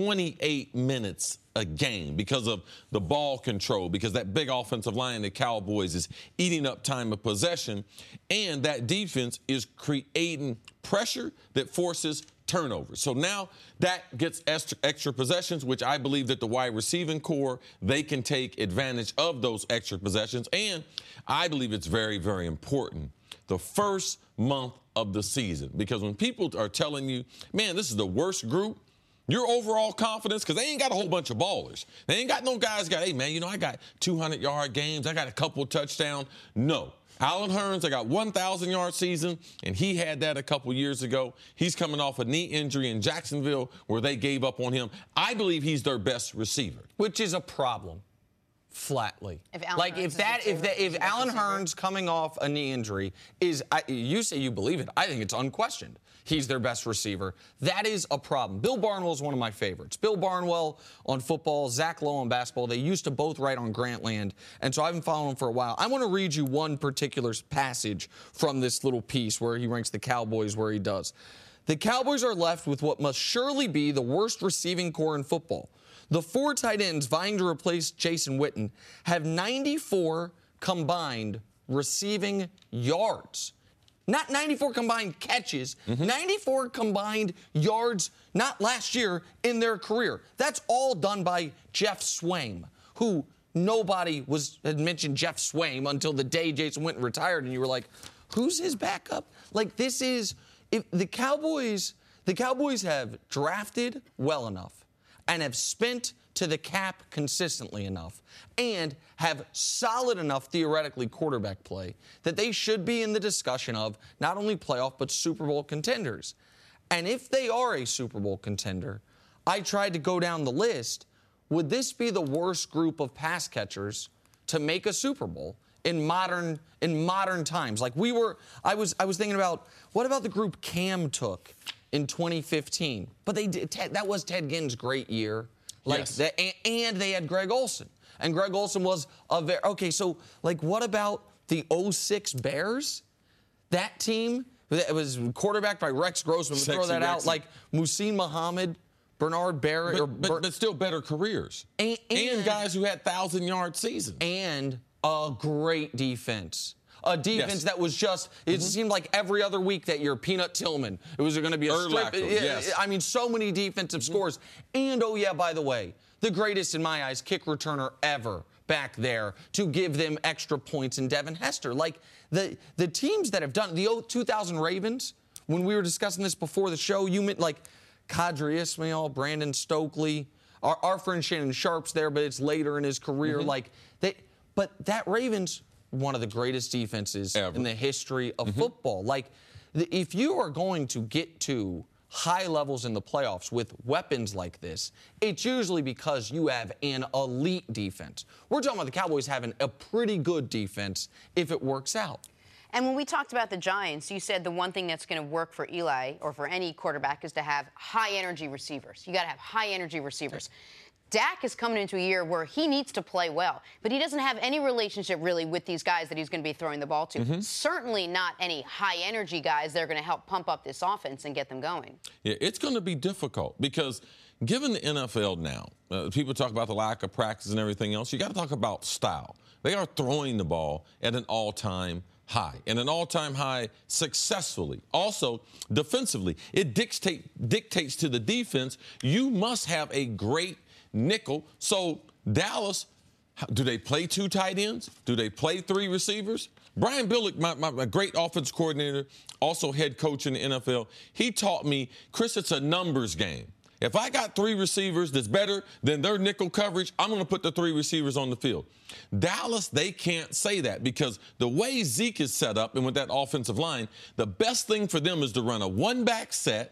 28 minutes a game because of the ball control, because that big offensive line, the Cowboys, is eating up time of possession, and that defense is creating pressure that forces turnovers. So now that gets extra possessions, which I believe that the wide receiving core, they can take advantage of those extra possessions. And I believe it's very, very important the first month of the season, because when people are telling you, man, this is the worst group, your overall confidence, because they ain't got a whole bunch of ballers. They ain't got no guys hey, man, I got 200-yard games. I got a couple touchdowns. No. Allen Hurns, I got 1,000-yard season, and he had that a couple years ago. He's coming off a knee injury in Jacksonville where they gave up on him. I believe he's their best receiver. Which is a problem, flatly. If Allen Hurns coming off a knee injury you say you believe it. I think it's unquestioned. He's their best receiver. That is a problem. Bill Barnwell is one of my favorites. Bill Barnwell on football, Zach Lowe on basketball. They used to both write on Grantland, and so I've been following him for a while. I want to read you one particular passage from this little piece where he ranks the Cowboys where he does. The Cowboys are left with what must surely be the worst receiving core in football. The 4 tight ends vying to replace Jason Witten have 94 combined receiving yards. Not 94 combined catches, 94 combined yards, not last year, in their career. That's all done by Jeff Swaim, who nobody had mentioned Jeff Swaim until the day Jason Witten retired, and you were like, who's his backup? Like, this is the Cowboys have drafted well enough and have spent to the cap consistently enough and have solid enough, theoretically, quarterback play that they should be in the discussion of not only playoff but Super Bowl contenders. And if they are a Super Bowl contender, I tried to go down the list. Would this be the worst group of pass catchers to make a Super Bowl in modern times? Like I was thinking about, what about the group Cam took in 2015? But that was Ted Ginn's great year. Yes. And they had Greg Olsen. And Greg Olsen was okay, so what about the 06 Bears? That team, it was quarterbacked by Rex Grossman. Throw that out, like Muhsin Muhammad, Bernard Barrett. But still better careers. And guys who had 1,000-yard seasons. And a great defense. A defense that was just, it seemed like every other week that year, Peanut Tillman. It was going to be a strip. Yes. I mean, so many defensive scores. And, by the way, the greatest, in my eyes, kick returner ever back there to give them extra points in Devin Hester. Like, the teams that have done, the 2000 Ravens, when we were discussing this before the show, you meant like Qadry Ismail, Brandon Stokely, our friend Shannon Sharp's there, but it's later in his career. But that Ravens, one of the greatest defenses ever in the history of football. Like, if you are going to get to high levels in the playoffs with weapons like this, it's usually because you have an elite defense. We're talking about the Cowboys having a pretty good defense if it works out. And when we talked about the Giants, you said the one thing that's going to work for Eli or for any quarterback is to have high-energy receivers. You got to have high-energy receivers. Dak is coming into a year where he needs to play well, but he doesn't have any relationship really with these guys that he's going to be throwing the ball to. Certainly not any high-energy guys that are going to help pump up this offense and get them going. Yeah, it's going to be difficult because given the NFL now, people talk about the lack of practice and everything else. You got to talk about style. They are throwing the ball at an all-time high, and an all-time high successfully. Also, defensively, it dictates to the defense, you must have a great nickel. So Dallas, do they play 2 tight ends? Do they play 3 receivers? Brian Billick, my great offense coordinator, also head coach in the NFL, he taught me, Chris, it's a numbers game. If I got 3 receivers that's better than their nickel coverage, I'm going to put the 3 receivers on the field. Dallas, they can't say that because the way Zeke is set up and with that offensive line, the best thing for them is to run a one-back set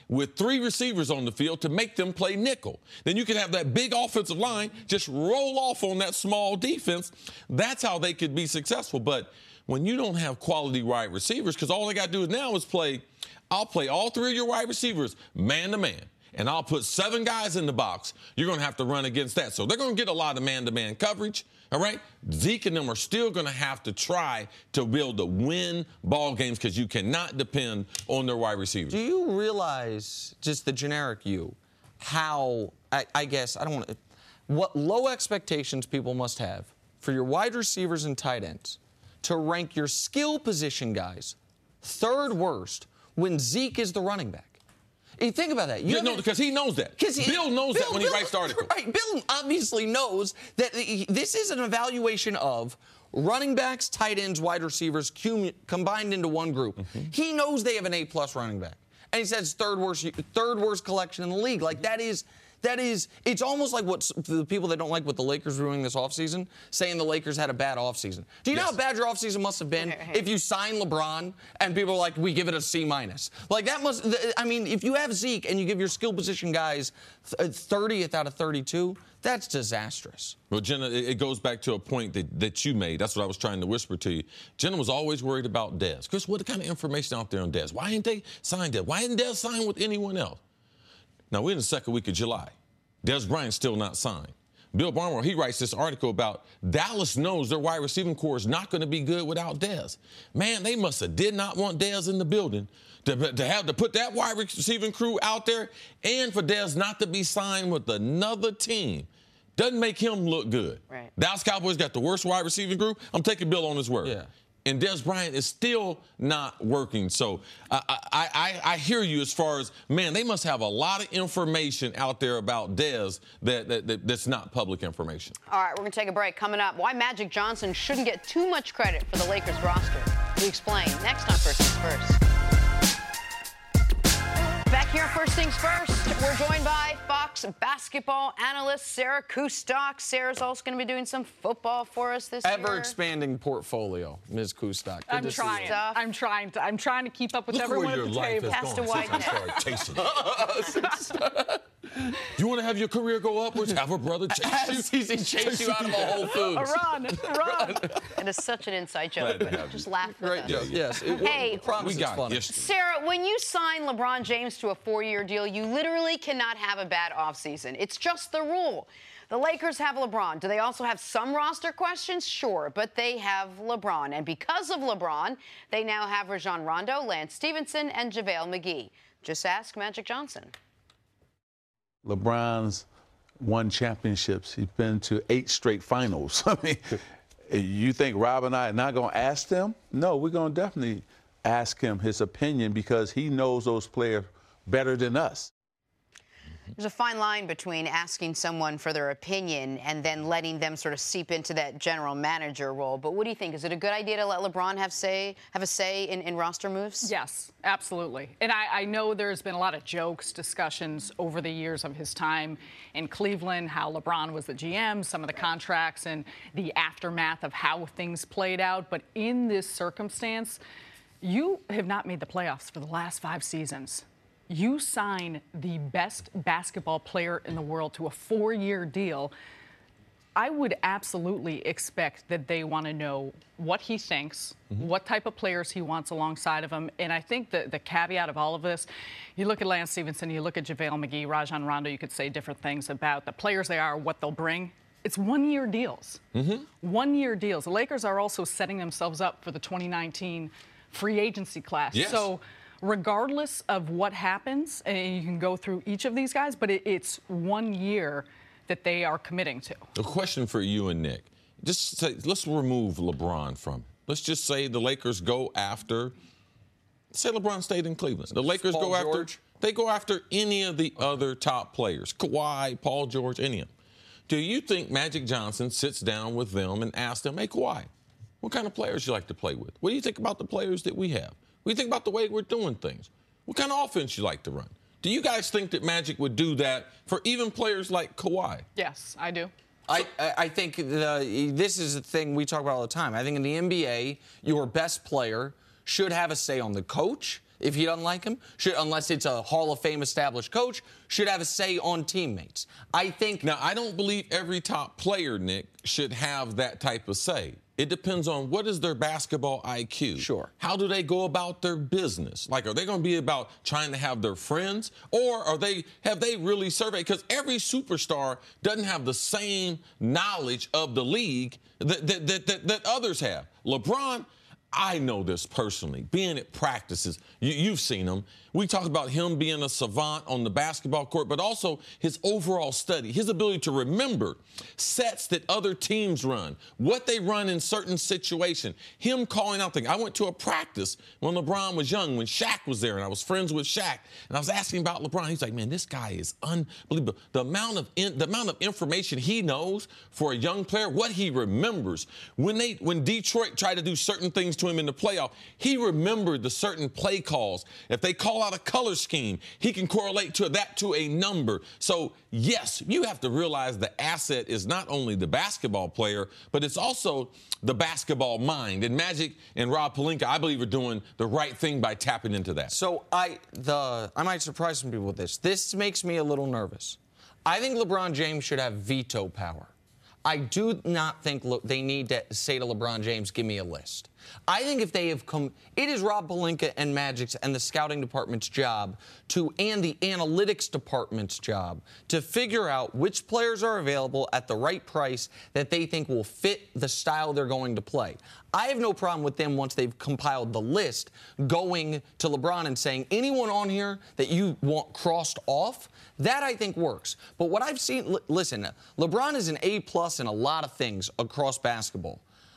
with 3 receivers on the field to make them play nickel. Then you can have that big offensive line just roll off on that small defense. That's how they could be successful. But when you don't have quality wide receivers, because all they got to do now is I'll play all 3 of your wide receivers man-to-man, and I'll put 7 guys in the box. You're going to have to run against that. So they're going to get a lot of man-to-man coverage, all right? Zeke and them are still going to have to try to be able to win ball games because you cannot depend on their wide receivers. Do you realize, just the generic you, how, I guess, I don't want to, what low expectations people must have for your wide receivers and tight ends to rank your skill position guys 3rd worst when Zeke is the running back? You think about that. Because he knows that. Bill knows that when he writes the article. Right. Bill obviously knows that this is an evaluation of running backs, tight ends, wide receivers combined into one group. Mm-hmm. He knows they have an A-plus running back. And he says third worst collection in the league. Like, that is, it's almost like what the people that don't like what the Lakers were doing this offseason, saying the Lakers had a bad offseason. Do you know how bad your offseason must have been if you sign LeBron and people are like, we give it a C-? Like, that must, I mean, if you have Zeke and you give your skill position guys 30th out of 32, that's disastrous. Well, Jenna, it goes back to a point that you made. That's what I was trying to whisper to you. Jenna was always worried about Dez. Chris, what kind of information out there on Dez? Why didn't they sign Dez? Why didn't Dez sign with anyone else? Now, we're in the 2nd week of July. Dez Bryant's still not signed. Bill Barnwell, he writes this article about Dallas knows their wide receiving core is not going to be good without Dez. Man, they must have did not want Dez in the building to have to put that wide receiving crew out there and for Dez not to be signed with another team. Doesn't make him look good. Right. Dallas Cowboys got the worst wide receiving group. I'm taking Bill on his word. Yeah. And Dez Bryant is still not working. So I hear you as far as, man, they must have a lot of information out there about Dez that's not public information. All right, we're going to take a break. Coming up, why Magic Johnson shouldn't get too much credit for the Lakers roster. We explain next on First Things First. Back here on First Things First, we're joined by Fox basketball analyst Sarah Kustok. Sarah's also going to be doing some football for us this year. Ever-expanding portfolio, Ms. Kustok. I'm trying to keep up with everyone at the table. Cast a wide net. You want to have your career go upwards? Have a brother chase you. Chase you out of a Whole Foods. Run. It is such an inside joke, but just laugh with us. Joke. Yes. Hey, we got funny. it. Sarah, when you sign LeBron James to a 4-year deal, you literally cannot have a bad offseason. It's just the rule. The Lakers have LeBron. Do they also have some roster questions? Sure, but they have LeBron. And because of LeBron, they now have Rajon Rondo, Lance Stevenson, and JaVale McGee. Just ask Magic Johnson. LeBron's won championships. He's been to 8 straight finals. I mean, you think Rob and I are not going to ask them? No, we're going to definitely ask him his opinion because he knows those players better than us. There's a fine line between asking someone for their opinion and then letting them sort of seep into that general manager role. But what do you think? Is it a good idea to let LeBron have a say in roster moves? Yes, absolutely. And I know there's been a lot of jokes, discussions over the years of his time in Cleveland, how LeBron was the GM, some of the contracts and the aftermath of how things played out. But in this circumstance, you have not made the playoffs for the last 5 seasons. You sign the best basketball player in the world to a 4-year deal. I would absolutely expect that they want to know what he thinks, what type of players he wants alongside of him. And I think the caveat of all of this, you look at Lance Stevenson, you look at JaVale McGee, Rajon Rondo, you could say different things about the players they are, what they'll bring. It's 1-year deals. 1-year deals. The Lakers are also setting themselves up for the 2019 free agency class. Yes. So regardless of what happens, and you can go through each of these guys, but it's 1 year that they are committing to. A question for you and Nick. Just say, let's remove LeBron from it. Let's just say the Lakers go after, say LeBron stayed in Cleveland. The Lakers Paul go after, George. they go after any of the other top players, Kawhi, Paul George, any of them. Do you think Magic Johnson sits down with them and asks them, hey, Kawhi, what kind of players you like to play with? What do you think about the players that we have? What do you think about the way we're doing things? What kind of offense you like to run? Do you guys think that Magic would do that for even players like Kawhi? Yes, I do. I think this is a thing we talk about all the time. I think in the NBA, your best player should have a say on the coach if he doesn't like him, unless it's a Hall of Fame established coach, should have a say on teammates. I think. Now, I don't believe every top player, Nick, should have that type of say. It depends on what is their basketball IQ. Sure. How do they go about their business? Like, are they going to be about trying to have their friends, or have they really surveyed? Because every superstar doesn't have the same knowledge of the league that others have. LeBron, I know this personally, being at practices, you've seen him. We talked about him being a savant on the basketball court, but also his overall study, his ability to remember sets that other teams run, what they run in certain situations, him calling out things. I went to a practice when LeBron was young, when Shaq was there, and I was friends with Shaq, and I was asking about LeBron. He's like, man, this guy is unbelievable. The amount of information he knows for a young player, what he remembers. When Detroit tried to do certain things to him in the playoff, he remembered the certain play calls. If they call out a color scheme, he can correlate that to a number. So, yes, you have to realize the asset is not only the basketball player, but it's also the basketball mind. And Magic and Rob Pelinka, I believe, are doing the right thing by tapping into that. So I might surprise some people with this. This makes me a little nervous. I think LeBron James should have veto power. I do not think they need to say to LeBron James, give me a list. I think if they have it is Rob Pelinka and Magic's and the scouting department's job and the analytics department's job to figure out which players are available at the right price that they think will fit the style they're going to play. I have no problem with them, once they've compiled the list, going to LeBron and saying, anyone on here that you want crossed off, that I think works. But what I've seen, listen, LeBron is an A+ in a lot of things across basketball.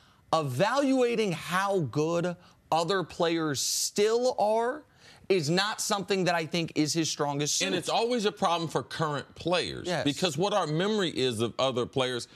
Evaluating how good other players still are is not something that I think is his strongest suit. And it's always a problem for current players. Yes. Because what our memory is of other players,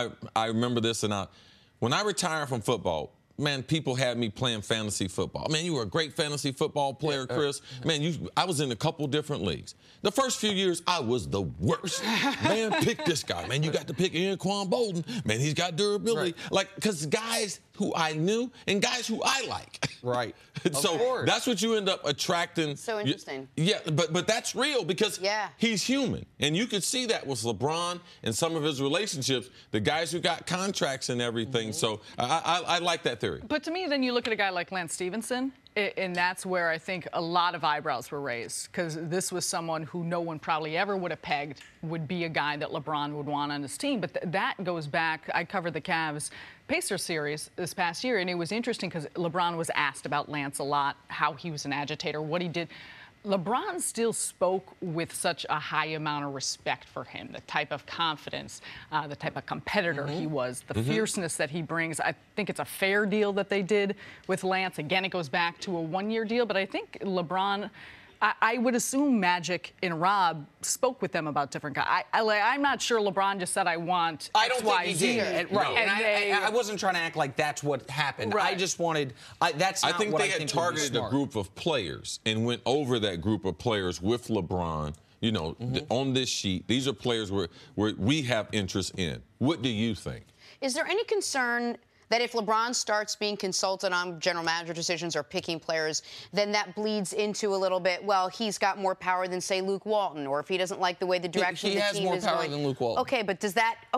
I remember this, and when I retired from football, man, people had me playing fantasy football. Man, you were a great fantasy football player, Chris. Man, I was in a couple different leagues. The first few years, I was the worst. Man, pick this guy. Man, you got to pick Anquan Bolden. Man, he's got durability. Right. Like, because guys who I knew and guys who I like. Right. So that's what you end up attracting. So interesting. Yeah, but that's real because he's human. And you could see that with LeBron and some of his relationships, the guys who got contracts and everything. So I like that theory. But to me, then you look at a guy like Lance Stevenson, and that's where I think a lot of eyebrows were raised, because this was someone who no one probably ever would have pegged would be a guy that LeBron would want on his team. But that goes back. I covered the Cavs Pacers series this past year, and it was interesting because LeBron was asked about Lance a lot, how he was an agitator, what he did. LeBron still spoke with such a high amount of respect for him, the type of confidence, the type of competitor he was, the fierceness that he brings. I think it's a fair deal that they did with Lance. Again, it goes back to a one-year deal, but I think LeBron, I would assume Magic and Rob spoke with them about different guys. I'm not sure LeBron just said, I want I don't X, Y, think he Z. did. Right. And I wasn't trying to act like that's what happened. Right. I just wanted, that's not I think what they had targeted a group of players and went over that group of players with LeBron. You know, on this sheet, these are players where we have interest in. What do you think? Is there any concern that if LeBron starts being consulted on general manager decisions or picking players, then that bleeds into a little bit, well, he's got more power than, say, Luke Walton, or if he doesn't like the way the direction of the team is going. He has more power than Luke Walton. Okay, but does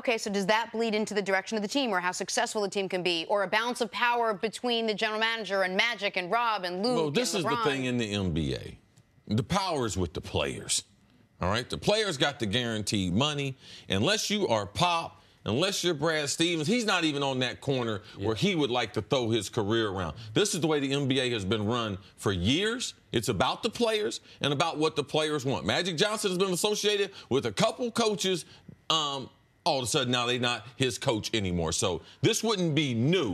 that bleed into the direction of the team or how successful the team can be, or a balance of power between the general manager and Magic and Rob and Luke and LeBron? Well, this is the thing in the NBA. The power is with the players, all right? The players got the guaranteed money. Unless you are Pop, unless you're Brad Stevens, he's not even on that corner where he would like to throw his career around. This is the way the NBA has been run for years. It's about the players and about what the players want. Magic Johnson has been associated with a couple coaches. All of a sudden, now they're not his coach anymore. So this wouldn't be new.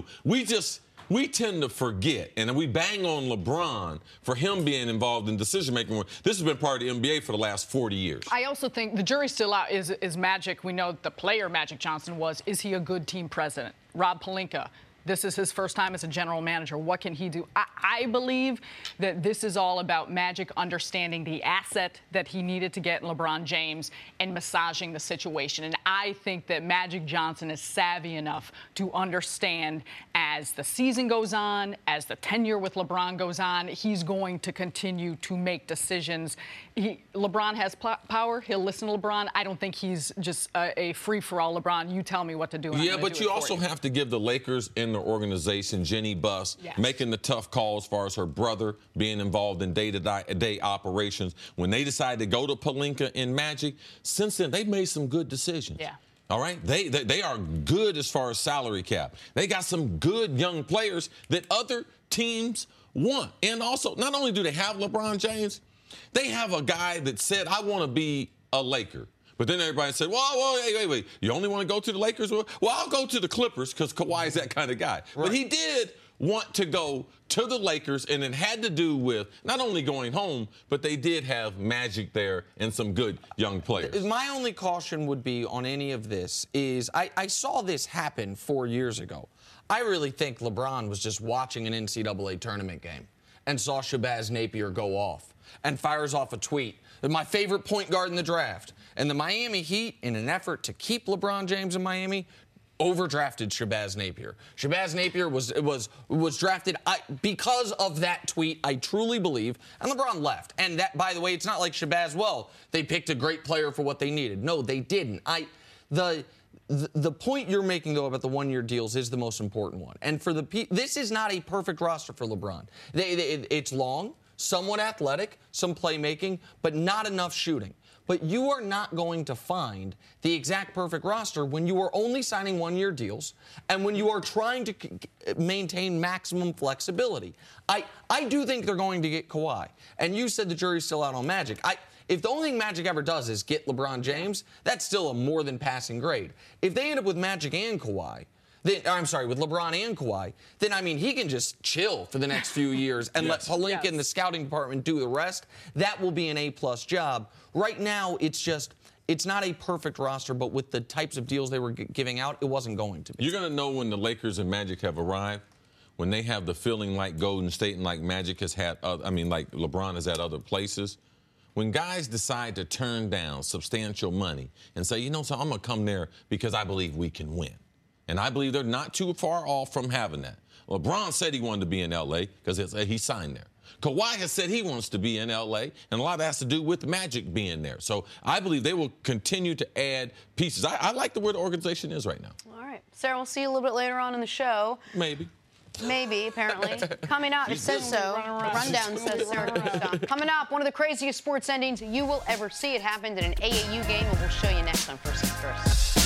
We tend to forget, and we bang on LeBron for him being involved in decision-making. This has been part of the NBA for the last 40 years. I also think the jury's still out. Is Magic, we know the player Magic Johnson was, is he a good team president? Rob Pelinka, This is his first time as a general manager. What can he do? I believe that this is all about Magic understanding the asset that he needed to get in LeBron James and massaging the situation. And I think that Magic Johnson is savvy enough to understand as the season goes on, as the tenure with LeBron goes on, he's going to continue to make decisions. LeBron has power. He'll listen to LeBron. I don't think he's just a free-for-all LeBron. You tell me what to do. Yeah, but you also have to give the Lakers and the organization, Jenny Buss, making the tough calls as far as her brother being involved in day-to-day operations. When they decided to go to Pelinka in Magic, since then, they've made some good decisions. Yeah. All right? They are good as far as salary cap. They got some good young players that other teams want. And also, not only do they have LeBron James, they have a guy that said, I want to be a Laker. But then everybody said, whoa, wait. You only want to go to the Lakers? Well, I'll go to the Clippers because Kawhi is that kind of guy. Right. But he did want to go to the Lakers, and it had to do with not only going home, but they did have Magic there and some good young players. My only caution would be on any of this is I saw this happen 4 years ago. I really think LeBron was just watching an NCAA tournament game and saw Shabazz Napier go off and fires off a tweet. My favorite point guard in the draft. And the Miami Heat, in an effort to keep LeBron James in Miami, overdrafted Shabazz Napier. Shabazz Napier was drafted because of that tweet, I truly believe, and LeBron left. And that, by the way, it's not like Shabazz, well, they picked a great player for what they needed. No, they didn't. The point you're making, though, about the one-year deals is the most important one. And for this is not a perfect roster for LeBron. It's long, somewhat athletic, some playmaking, but not enough shooting. But you are not going to find the exact perfect roster when you are only signing one-year deals and when you are trying to maintain maximum flexibility. I do think they're going to get Kawhi. And you said the jury's still out on Magic. If the only thing Magic ever does is get LeBron James, that's still a more than passing grade. If they end up with Magic and Kawhi, with LeBron and Kawhi, then, I mean, he can just chill for the next few years and let Pelinka and the scouting department do the rest. That will be an A-plus job. Right now, it's not a perfect roster, but with the types of deals they were giving out, it wasn't going to be. You're going to know when the Lakers and Magic have arrived, when they have the feeling like Golden State and like Magic has had, like LeBron has had other places. When guys decide to turn down substantial money and say, so I'm going to come there because I believe we can win. And I believe they're not too far off from having that. LeBron said he wanted to be in L.A. because he signed there. Kawhi has said he wants to be in L.A., and a lot of that has to do with Magic being there. So I believe they will continue to add pieces. I like where the organization is right now. All right. Sarah, we'll see you a little bit later on in the show. Maybe, apparently. Coming up, it says so. The rundown says Sarah Kristoff. Coming up, one of the craziest sports endings you will ever see. It happened in an AAU game, and we'll show you next on First Things First.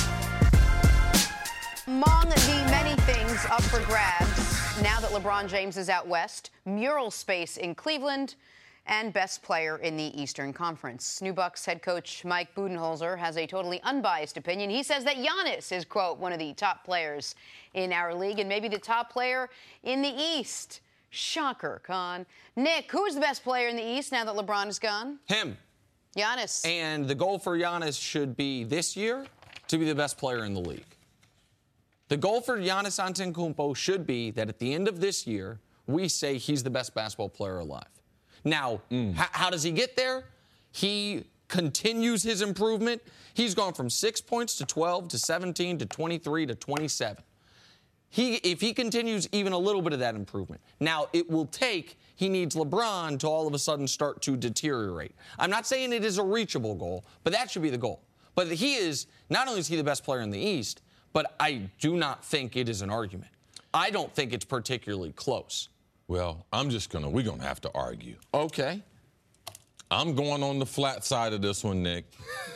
Among the many things up for grabs, now that LeBron James is out west, mural space in Cleveland, and best player in the Eastern Conference. New Bucks head coach Mike Budenholzer has a totally unbiased opinion. He says that Giannis is, quote, one of the top players in our league and maybe the top player in the East. Shocker, Con. Nick, who's the best player in the East now that LeBron is gone? Him. Giannis. And the goal for Giannis should be this year to be the best player in the league. The goal for Giannis Antetokounmpo should be that at the end of this year, we say he's the best basketball player alive. Now, how does he get there? He continues his improvement. He's gone from 6 points to 12 to 17 to 23 to 27. If he continues even a little bit of that improvement. Now, he needs LeBron to all of a sudden start to deteriorate. I'm not saying it is a reachable goal, but that should be the goal. But not only is he the best player in the East, but I do not think it is an argument. I don't think it's particularly close. Well, we're going to have to argue. Okay. I'm going on the flat side of this one, Nick.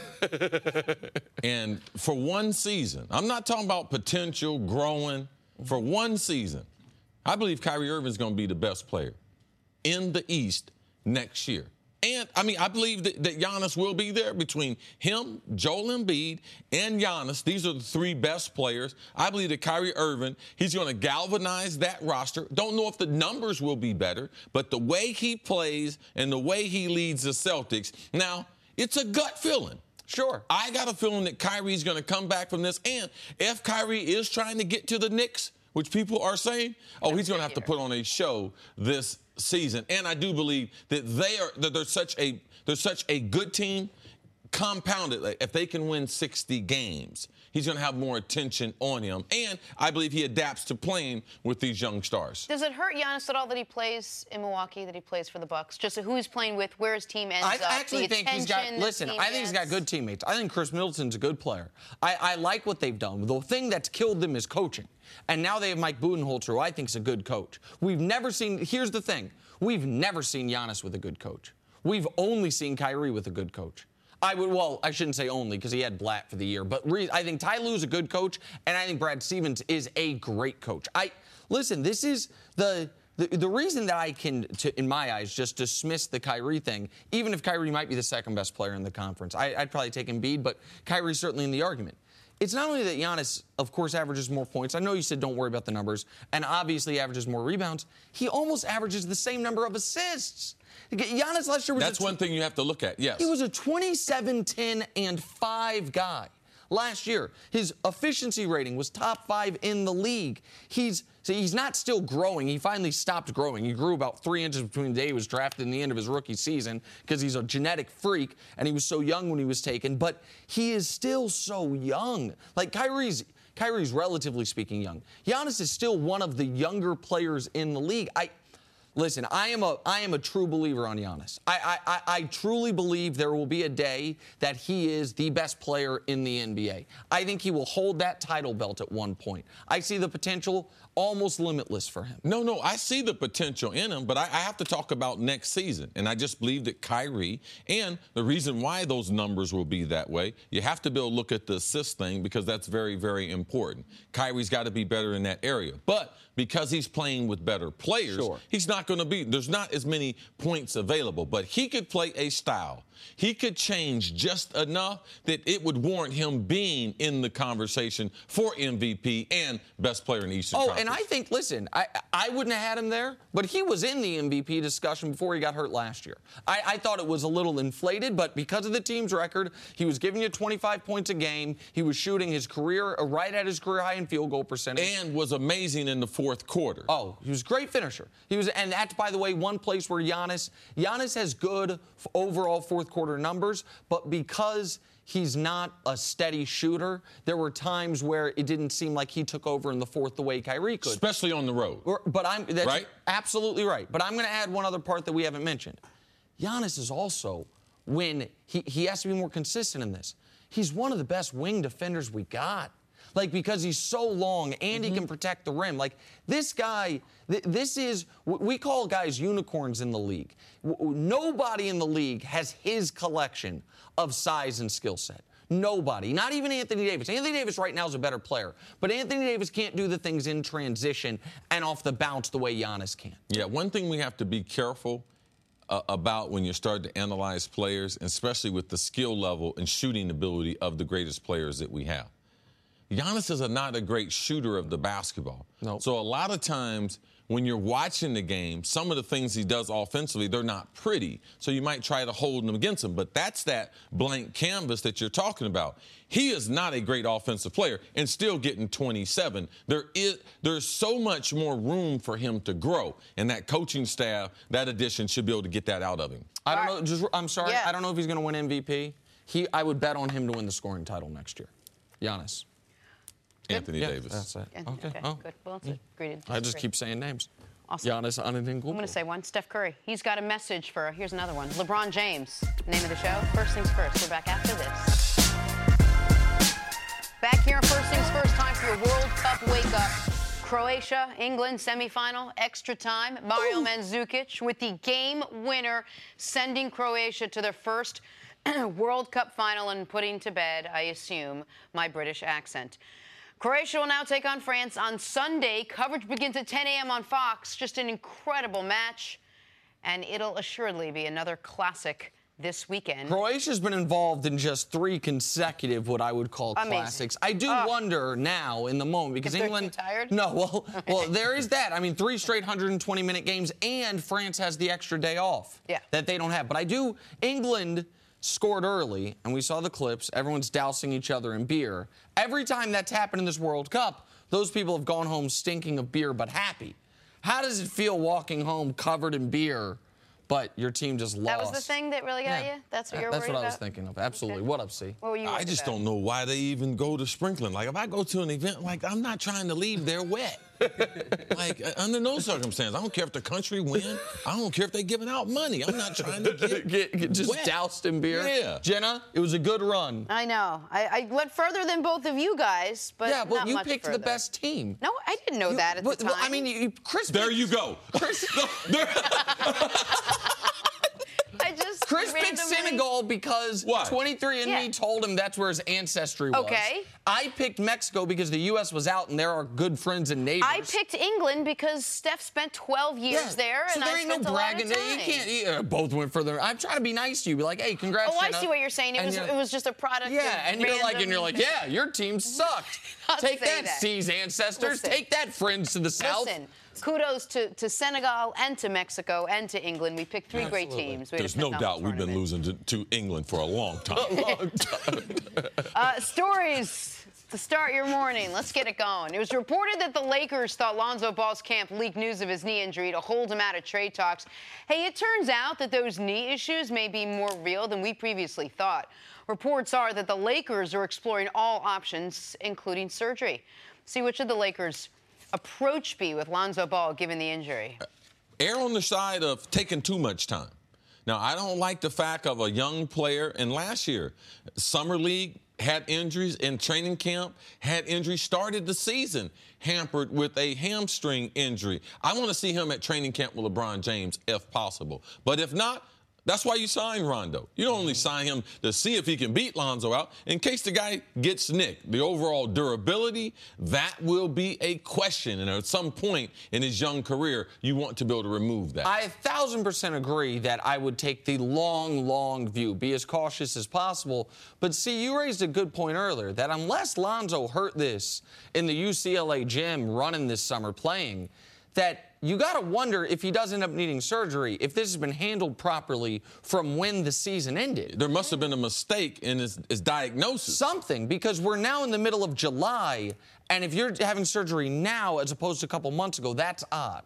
And for one season, I'm not talking about potential growing. For one season, I believe Kyrie Irving is going to be the best player in the East next year. And, I believe that Giannis will be there between him, Joel Embiid, and Giannis. These are the three best players. I believe that Kyrie Irving, he's going to galvanize that roster. Don't know if the numbers will be better, but the way he plays and the way he leads the Celtics. Now, it's a gut feeling. Sure. I got a feeling that Kyrie's going to come back from this. And if Kyrie is trying to get to the Knicks, which people are saying, oh, he's going to have to put on a show this season. And I do believe that they're such a good team, compounded. Like, if they can win 60 games, he's going to have more attention on him. And I believe he adapts to playing with these young stars. Does it hurt Giannis at all that he plays in Milwaukee, that he plays for the Bucks? Just who he's playing with, where his team ends up, I actually think he's got. Listen, I think he's got good teammates. I think Chris Middleton's a good player. I like what they've done. The thing that's killed them is coaching. And now they have Mike Budenholzer, who I think is a good coach. We've never seen. Here's the thing: we've never seen Giannis with a good coach. We've only seen Kyrie with a good coach. I shouldn't say only because he had Blatt for the year, but I think Ty Lue's a good coach, and I think Brad Stevens is a great coach. Listen, this is the reason that I can, in my eyes, just dismiss the Kyrie thing, even if Kyrie might be the second best player in the conference. I'd probably take Embiid, but Kyrie's certainly in the argument. It's not only that Giannis, of course, averages more points. I know you said don't worry about the numbers, and obviously averages more rebounds. He almost averages the same number of assists. Giannis last year was That's one thing you have to look at, yes. He was a 27, 10, and 5 guy last year. His efficiency rating was top 5 in the league. He's not still growing. He finally stopped growing. He grew about 3 inches between the day he was drafted and the end of his rookie season because he's a genetic freak, and he was so young when he was taken. But he is still so young. Like Kyrie's relatively speaking young. Giannis is still one of the younger players in the league. Listen, I am a true believer on Giannis. I truly believe there will be a day that he is the best player in the NBA. I think he will hold that title belt at one point. I see the potential almost limitless for him. No, I see the potential in him, but I have to talk about next season. And I just believe that Kyrie, and the reason why those numbers will be that way, you have to be able to look at the assist thing because that's very, very important. Kyrie's got to be better in that area. But because he's playing with better players, he's not going to be, there's not as many points available. But he could play a style. He could change just enough that it would warrant him being in the conversation for MVP and best player in the Eastern Conference. And I think, listen, I wouldn't have had him there, but he was in the MVP discussion before he got hurt last year. I thought it was a little inflated, but because of the team's record, he was giving you 25 points a game. He was shooting his career right at his career high in field goal percentage. And was amazing in the fourth quarter. Oh, he was a great finisher. And that's, by the way, one place where Giannis has good overall fourth quarter numbers, but because he's not a steady shooter, there were times where it didn't seem like he took over in the fourth the way Kyrie could. Especially on the road. That's right? Absolutely right. But I'm going to add one other part that we haven't mentioned. Giannis is also, when he has to be more consistent in this, he's one of the best wing defenders we got. Because he's so long and he can protect the rim. This guy, we call guys unicorns in the league. Nobody in the league has his collection of size and skill set. Nobody. Not even Anthony Davis. Anthony Davis right now is a better player. But Anthony Davis can't do the things in transition and off the bounce the way Giannis can. Yeah, one thing we have to be careful about when you start to analyze players, especially with the skill level and shooting ability of the greatest players that we have. Giannis is not a great shooter of the basketball. No. So a lot of times when you're watching the game, some of the things he does offensively, they're not pretty. So you might try to hold them against him. But that's that blank canvas that you're talking about. He is not a great offensive player and still getting 27. There's so much more room for him to grow. And that coaching staff, that addition should be able to get that out of him. I don't know. I'm sorry. Yeah. I don't know if he's going to win MVP. I would bet on him to win the scoring title next year. Giannis. Anthony Davis. That's it. Okay. Good. Well, it's agreed. I just keep saying names. Awesome. Giannis Antetokounmpo. I'm going to say one. Steph Curry. He's got a message for, here's another one. LeBron James. Name of the show. First Things First. We're back after this. Back here on First Things First, time for your World Cup wake-up. Croatia, England, semifinal, extra time. Mario Mandzukic with the game winner, sending Croatia to their first World Cup final and putting to bed, I assume, my British accent. Croatia will now take on France on Sunday. Coverage begins at 10 a.m. on Fox. Just an incredible match. And it'll assuredly be another classic this weekend. Croatia's been involved in just 3 consecutive, what I would call classics. I do wonder now in the moment because if England. Too tired? No, well, there is that. I mean, 3 straight 120-minute games, and France has the extra day off that they don't have. But England scored early, and we saw the clips. Everyone's dousing each other in beer. Every time that's happened in this World Cup, those people have gone home stinking of beer but happy. How does it feel walking home covered in beer, but your team just lost? That was the thing that really got you? That's what you're worried about? That's what I was thinking of. Absolutely. Okay. What up, C? What were you I worried just about? don't know why they even go to sprinkling. Like, if I go to an event, like, I'm not trying to leave there wet. Like, under no circumstance. I don't care if the country win. I don't care if they're giving out money. I'm not trying to Get just wet. doused in beer. Yeah. Jenna, it was a good run. I know. I went further than both of you guys, but Yeah, but not you much picked further. the best team. No, I didn't know that at the time. I mean, Chris. There you go. Chris picked randomly- Senegal because Why? 23andMe Yeah. told him that's where his ancestry was. Okay. I picked Mexico because the U.S. was out and they're our good friends and neighbors. I picked England because Steph spent 12 years there, so and there I ain't no spent a lot of bragging. time. You can't. Both went for the. I'm trying to be nice to you. Be like, hey, congrats. Oh, I Jenna. see what you're saying. It And was just a product. Yeah, of and you're random... like, yeah, your team sucked. I'll Take say that, that. C's ancestors. Listen. Take that, friends to the south. Listen, kudos to Senegal and to Mexico and to England. We picked three great teams. We had a There's no doubt phenomenal we've been tournament. losing to England for a long time. Stories to start your morning. Let's get it going. It was reported that the Lakers thought Lonzo Ball's camp leaked news of his knee injury to hold him out of trade talks. Hey, it turns out that those knee issues may be more real than we previously thought. Reports are that the Lakers are exploring all options, including surgery. See, which of the Lakers' approach be with Lonzo Ball given the injury? Err on the side of taking too much time. Now, I don't like the fact of a young player, and last year, Summer League had injuries, in training camp had injuries, started the season hampered with a hamstring injury. I want to see him at training camp with LeBron James if possible. But if not, that's why you sign Rondo. You don't only sign him to see if he can beat Lonzo out in case the guy gets nicked. The overall durability, that will be a question. And at some point in his young career, you want to be able to remove that. I 1,000% agree that I would take the long view, be as cautious as possible. But see, you raised a good point earlier that unless Lonzo hurt this in the UCLA gym running this summer playing, that you got to wonder if he does end up needing surgery, if this has been handled properly from when the season ended. There must have been a mistake in his diagnosis. Something, because we're now in the middle of July, and if you're having surgery now as opposed to a couple months ago, that's odd.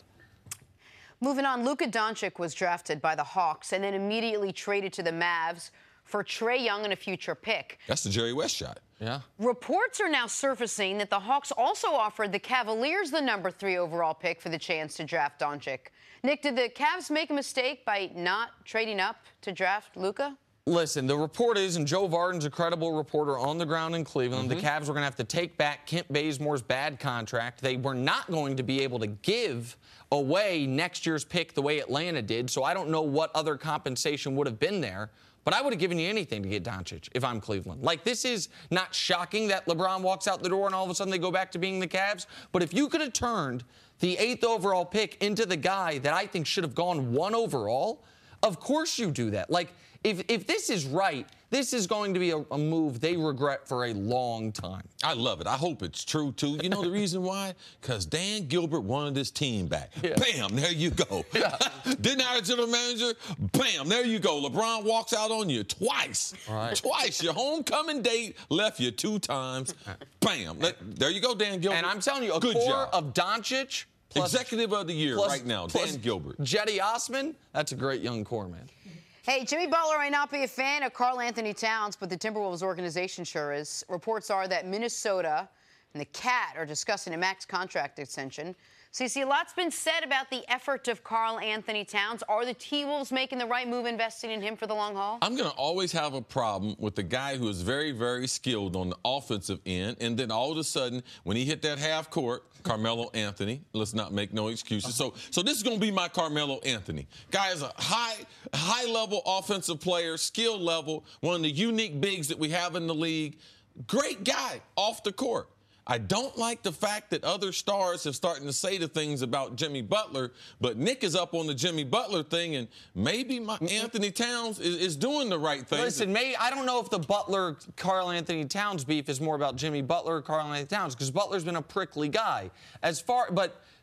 Moving on, Luka Doncic was drafted by the Hawks and then immediately traded to the Mavs for Trae Young and a future pick. That's the Jerry West shot. Yeah. Reports are now surfacing that the Hawks also offered the Cavaliers the number 3 overall pick for the chance to draft Doncic. Nick, did the Cavs make a mistake by not trading up to draft Luka? Listen, the report is, and Joe Varden's a credible reporter on the ground in Cleveland, the Cavs were going to have to take back Kent Bazemore's bad contract. They were not going to be able to give away next year's pick the way Atlanta did, so I don't know what other compensation would have been there. But I would have given you anything to get Doncic if I'm Cleveland. Like, this is not shocking that LeBron walks out the door and all of a sudden they go back to being the Cavs. But if you could have turned the 8th overall pick into the guy that I think should have gone 1 overall, of course you do that. Like, if this is right, this is going to be a move they regret for a long time. I love it. I hope it's true, too. You know the reason why? Because Dan Gilbert wanted his team back. Yeah. Bam, there you go. Yeah. Didn't our general manager? Bam, there you go. LeBron walks out on you twice. Right. Twice. Your homecoming date left you 2 times. Bam. There you go, Dan Gilbert. And I'm telling you, a good core job. of Doncic. Plus, Executive of the Year right now, Dan Gilbert. Jetty Osman, that's a great young core, man. Hey, Jimmy Butler might not be a fan of Karl Anthony Towns, but the Timberwolves organization sure is. Reports are that Minnesota and the Cat are discussing a max contract extension. So you see, a lot's been said about the effort of Karl Anthony Towns. Are the T-Wolves making the right move investing in him for the long haul? I'm going to always have a problem with the guy who is very, very skilled on the offensive end, and then all of a sudden, when he hit that half court, Carmelo Anthony, let's not make no excuses. So this is going to be my Carmelo Anthony. Guy is a high-level offensive player, skill level, one of the unique bigs that we have in the league. Great guy off the court. I don't like the fact that other stars have started to say the things about Jimmy Butler, but Nick is up on the Jimmy Butler thing, and maybe my Anthony Towns is doing the right thing. Listen, I don't know if the Butler-Karl Anthony Towns beef is more about Jimmy Butler or Karl Anthony Towns, because Butler's been a prickly guy. But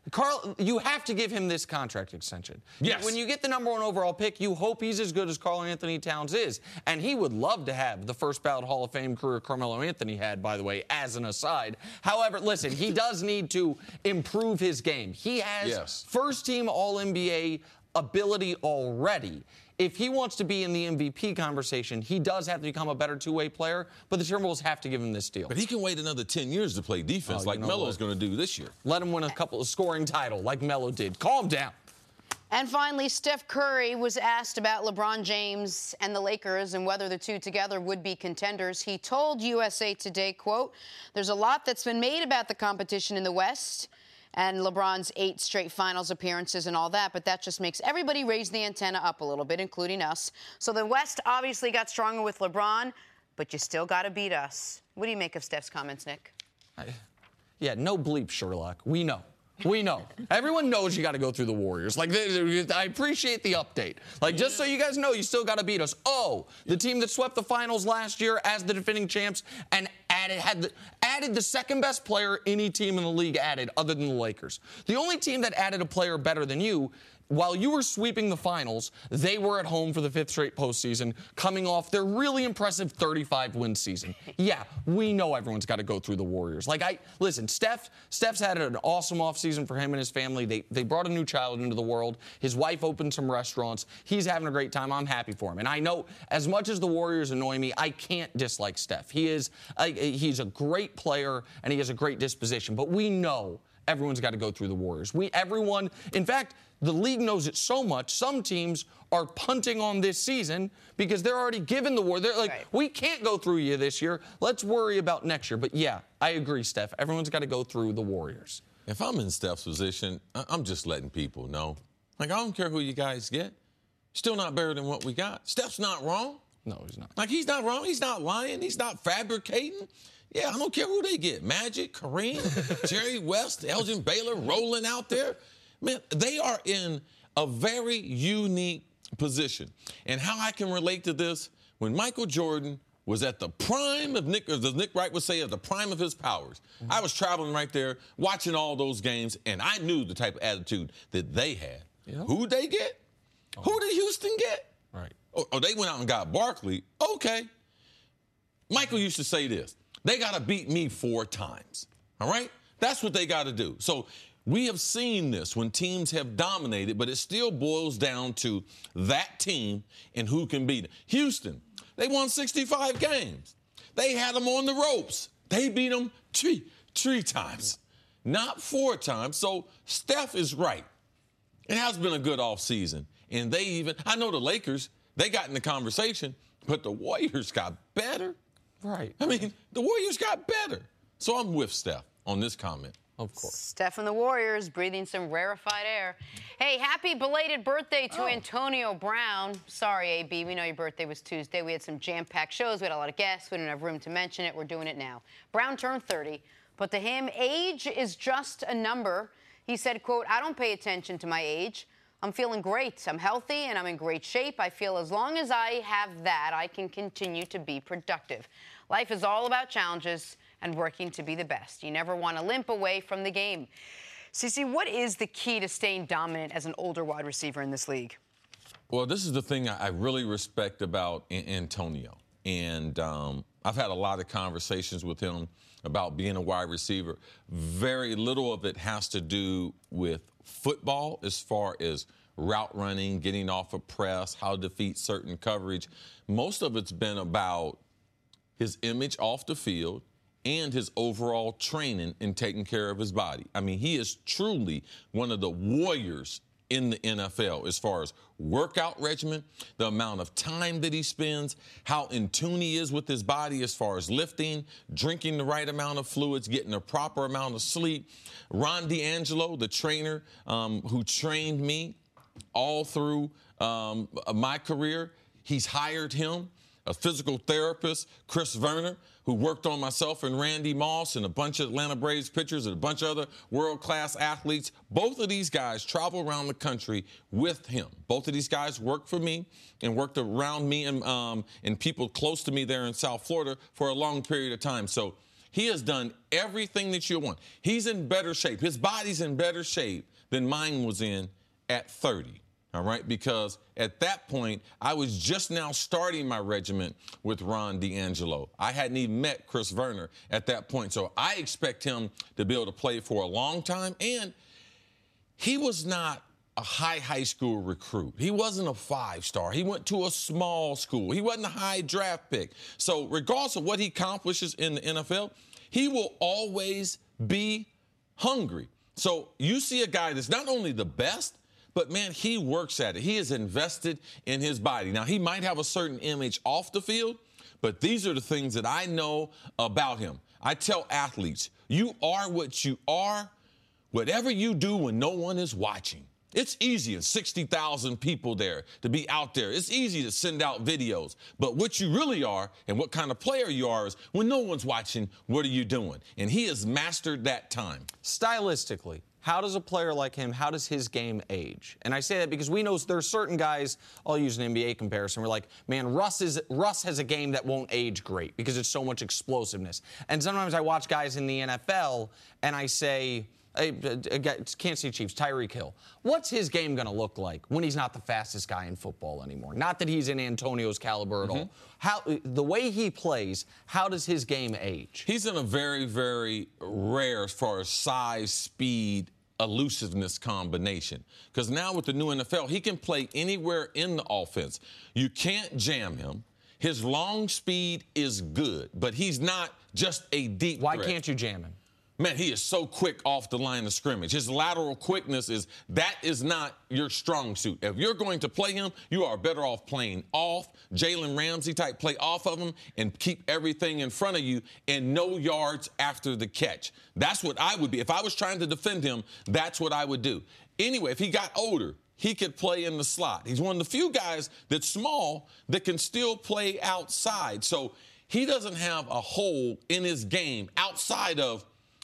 Carl, you have to give him this contract extension. Yes. When you get the #1 overall pick, you hope he's as good as Karl Anthony Towns is. And he would love to have the first ballot Hall of Fame career Carmelo Anthony had, by the way, as an aside. However, listen, he does need to improve his game. He has first-team All-NBA ability already. If he wants to be in the MVP conversation, he does have to become a better two-way player, but the Timberwolves have to give him this deal. But he can wait another 10 years to play defense like Melo's going to do this year. Let him win a couple of scoring title like Melo did. Calm down. And finally, Steph Curry was asked about LeBron James and the Lakers and whether the two together would be contenders. He told USA Today, quote, "There's a lot that's been made about the competition in the West and LeBron's 8 straight finals appearances and all that, but that just makes everybody raise the antenna up a little bit, including us. So the West obviously got stronger with LeBron, but you still got to beat us." What do you make of Steph's comments, Nick? Yeah, no bleep, Sherlock. We know. We know. Everyone knows you got to go through the Warriors. Like, I appreciate the update. Like, just so you guys know, you still got to beat us. Oh, the team that swept the finals last year as the defending champs and added the second best player any team in the league added other than the Lakers. The only team that added a player better than you, while you were sweeping the finals, they were at home for the 5th straight postseason, coming off their really impressive 35-win season. Yeah, we know everyone's got to go through the Warriors. Listen, Steph's had an awesome offseason for him and his family. They brought a new child into the world. His wife opened some restaurants. He's having a great time. I'm happy for him. And I know, as much as the Warriors annoy me, I can't dislike Steph. He's a great player, and he has a great disposition. But we know everyone's got to go through the Warriors. In fact, the league knows it so much, some teams are punting on this season because they're already given the war. They're like, we can't go through you this year. Let's worry about next year. But, yeah, I agree, Steph. Everyone's got to go through the Warriors. If I'm in Steph's position, I'm just letting people know. Like, I don't care who you guys get. Still not better than what we got. Steph's not wrong. No, he's not. Like, he's not wrong. He's not lying. He's not fabricating. Yeah, I don't care who they get. Magic, Kareem, Jerry West, Elgin Baylor rolling out there. Man, they are in a very unique position. And how I can relate to this, when Michael Jordan was at the prime of as Nick Wright would say, at the prime of his powers, I was traveling right there, watching all those games, and I knew the type of attitude that they had. Yeah. Who'd they get? Who did Houston get? Right. Oh, they went out and got Barkley. Okay. Michael used to say this. They got to beat me 4 times. All right? That's what they got to do. So we have seen this when teams have dominated, but it still boils down to that team and who can beat it. Houston, they won 65 games. They had them on the ropes. They beat them three times, not 4 times. So Steph is right. It has been a good offseason. And I know the Lakers, they got in the conversation, but the Warriors got better. Right. I mean, the Warriors got better. So I'm with Steph on this comment. Of course. Steph and the Warriors breathing some rarefied air. Hey, happy belated birthday to Antonio Brown. Sorry, AB, we know your birthday was Tuesday. We had some jam-packed shows. We had a lot of guests. We didn't have room to mention it. We're doing it now. Brown turned 30, but to him, age is just a number. He said, quote, "I don't pay attention to my age. I'm feeling great. I'm healthy and I'm in great shape. I feel as long as I have that, I can continue to be productive. Life is all about challenges and working to be the best. You never want to limp away from the game." Cece, what is the key to staying dominant as an older wide receiver in this league? Well, this is the thing I really respect about Antonio. And I've had a lot of conversations with him about being a wide receiver. Very little of it has to do with football as far as route running, getting off a press, how to defeat certain coverage. Most of it's been about his image off the field and his overall training and taking care of his body. I mean, he is truly one of the warriors in the NFL as far as workout regimen, the amount of time that he spends, how in tune he is with his body as far as lifting, drinking the right amount of fluids, getting the proper amount of sleep. Ron D'Angelo, the trainer who trained me all through my career, he's hired him. A physical therapist, Chris Verner, who worked on myself and Randy Moss and a bunch of Atlanta Braves pitchers and a bunch of other world-class athletes. Both of these guys travel around the country with him. Both of these guys worked for me and worked around me and people close to me there in South Florida for a long period of time. So He has done everything that you want. He's in better shape. His body's in better shape than mine was in at 30. All right, because at that point, I was just now starting my regiment with Ron D'Angelo. I hadn't even met Chris Verner at that point. So I expect him to be able to play for a long time. And he was not a high school recruit. He wasn't a 5-star. He went to a small school. He wasn't a high draft pick. So regardless of what he accomplishes in the NFL, he will always be hungry. So you see a guy that's not only the best, but, man, he works at it. He is invested in his body. Now, he might have a certain image off the field, but these are the things that I know about him. I tell athletes, you are what you are, whatever you do when no one is watching. It's easy, and 60,000 people there to be out there. It's easy to send out videos. But what you really are and what kind of player you are is when no one's watching, what are you doing? And he has mastered that time. Stylistically, how does a player like him, how does his game age? And I say that because we know there are certain guys, I'll use an NBA comparison, we're like, man, Russ has a game that won't age great because it's so much explosiveness. And sometimes I watch guys in the NFL and I say, Kansas City Chiefs, Tyreek Hill. What's his game going to look like when he's not the fastest guy in football anymore? Not that he's in Antonio's caliber at all. How the way he plays, how does his game age? He's in a very, very rare as far as size, speed, elusiveness combination. Because now with the new NFL, he can play anywhere in the offense. You can't jam him. His long speed is good, but he's not just a deep Why threat. can't you jam him? Man, he is so quick off the line of scrimmage. His lateral quickness is not your strong suit. If you're going to play him, you are better off playing off, Jalen Ramsey type, play off of him and keep everything in front of you and no yards after the catch. That's what I would be. If I was trying to defend him, that's what I would do. Anyway, if he got older, he could play in the slot. He's one of the few guys that's small that can still play outside. So he doesn't have a hole in his game outside of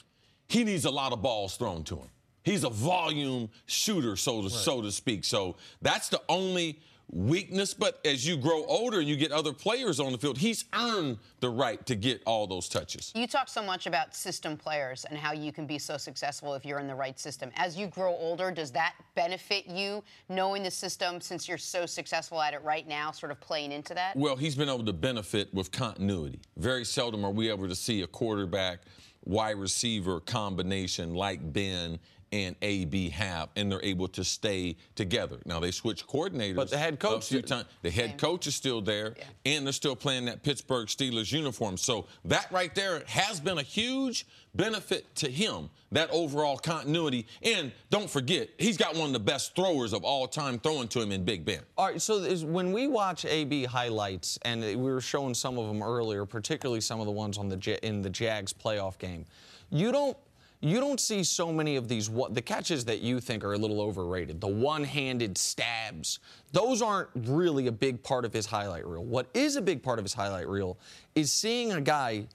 he needs a lot of balls thrown to him. He's a volume shooter, so to speak. So that's the only weakness. But as you grow older and you get other players on the field, he's earned the right to get all those touches. You talk so much about system players and how you can be so successful if you're in the right system. As you grow older, does that benefit you, knowing the system, since you're so successful at it right now, sort of playing into that? Well, he's been able to benefit with continuity. Very seldom are we able to see a quarterback wide receiver combination like Ben and AB have, and they're able to stay together. Now, they switch coordinators. But the head coach, the head coach is still there, and they're still playing that Pittsburgh Steelers uniform. So that right there has been a huge benefit to him, that overall continuity. And don't forget, he's got one of the best throwers of all time throwing to him in Big Ben. All right, so when we watch AB highlights, and we were showing some of them earlier, particularly some of the ones on in the Jags playoff game, you don't see so many of these, the catches that you think are a little overrated, the one-handed stabs. Those aren't really a big part of his highlight reel. What is a big part of his highlight reel is seeing a guy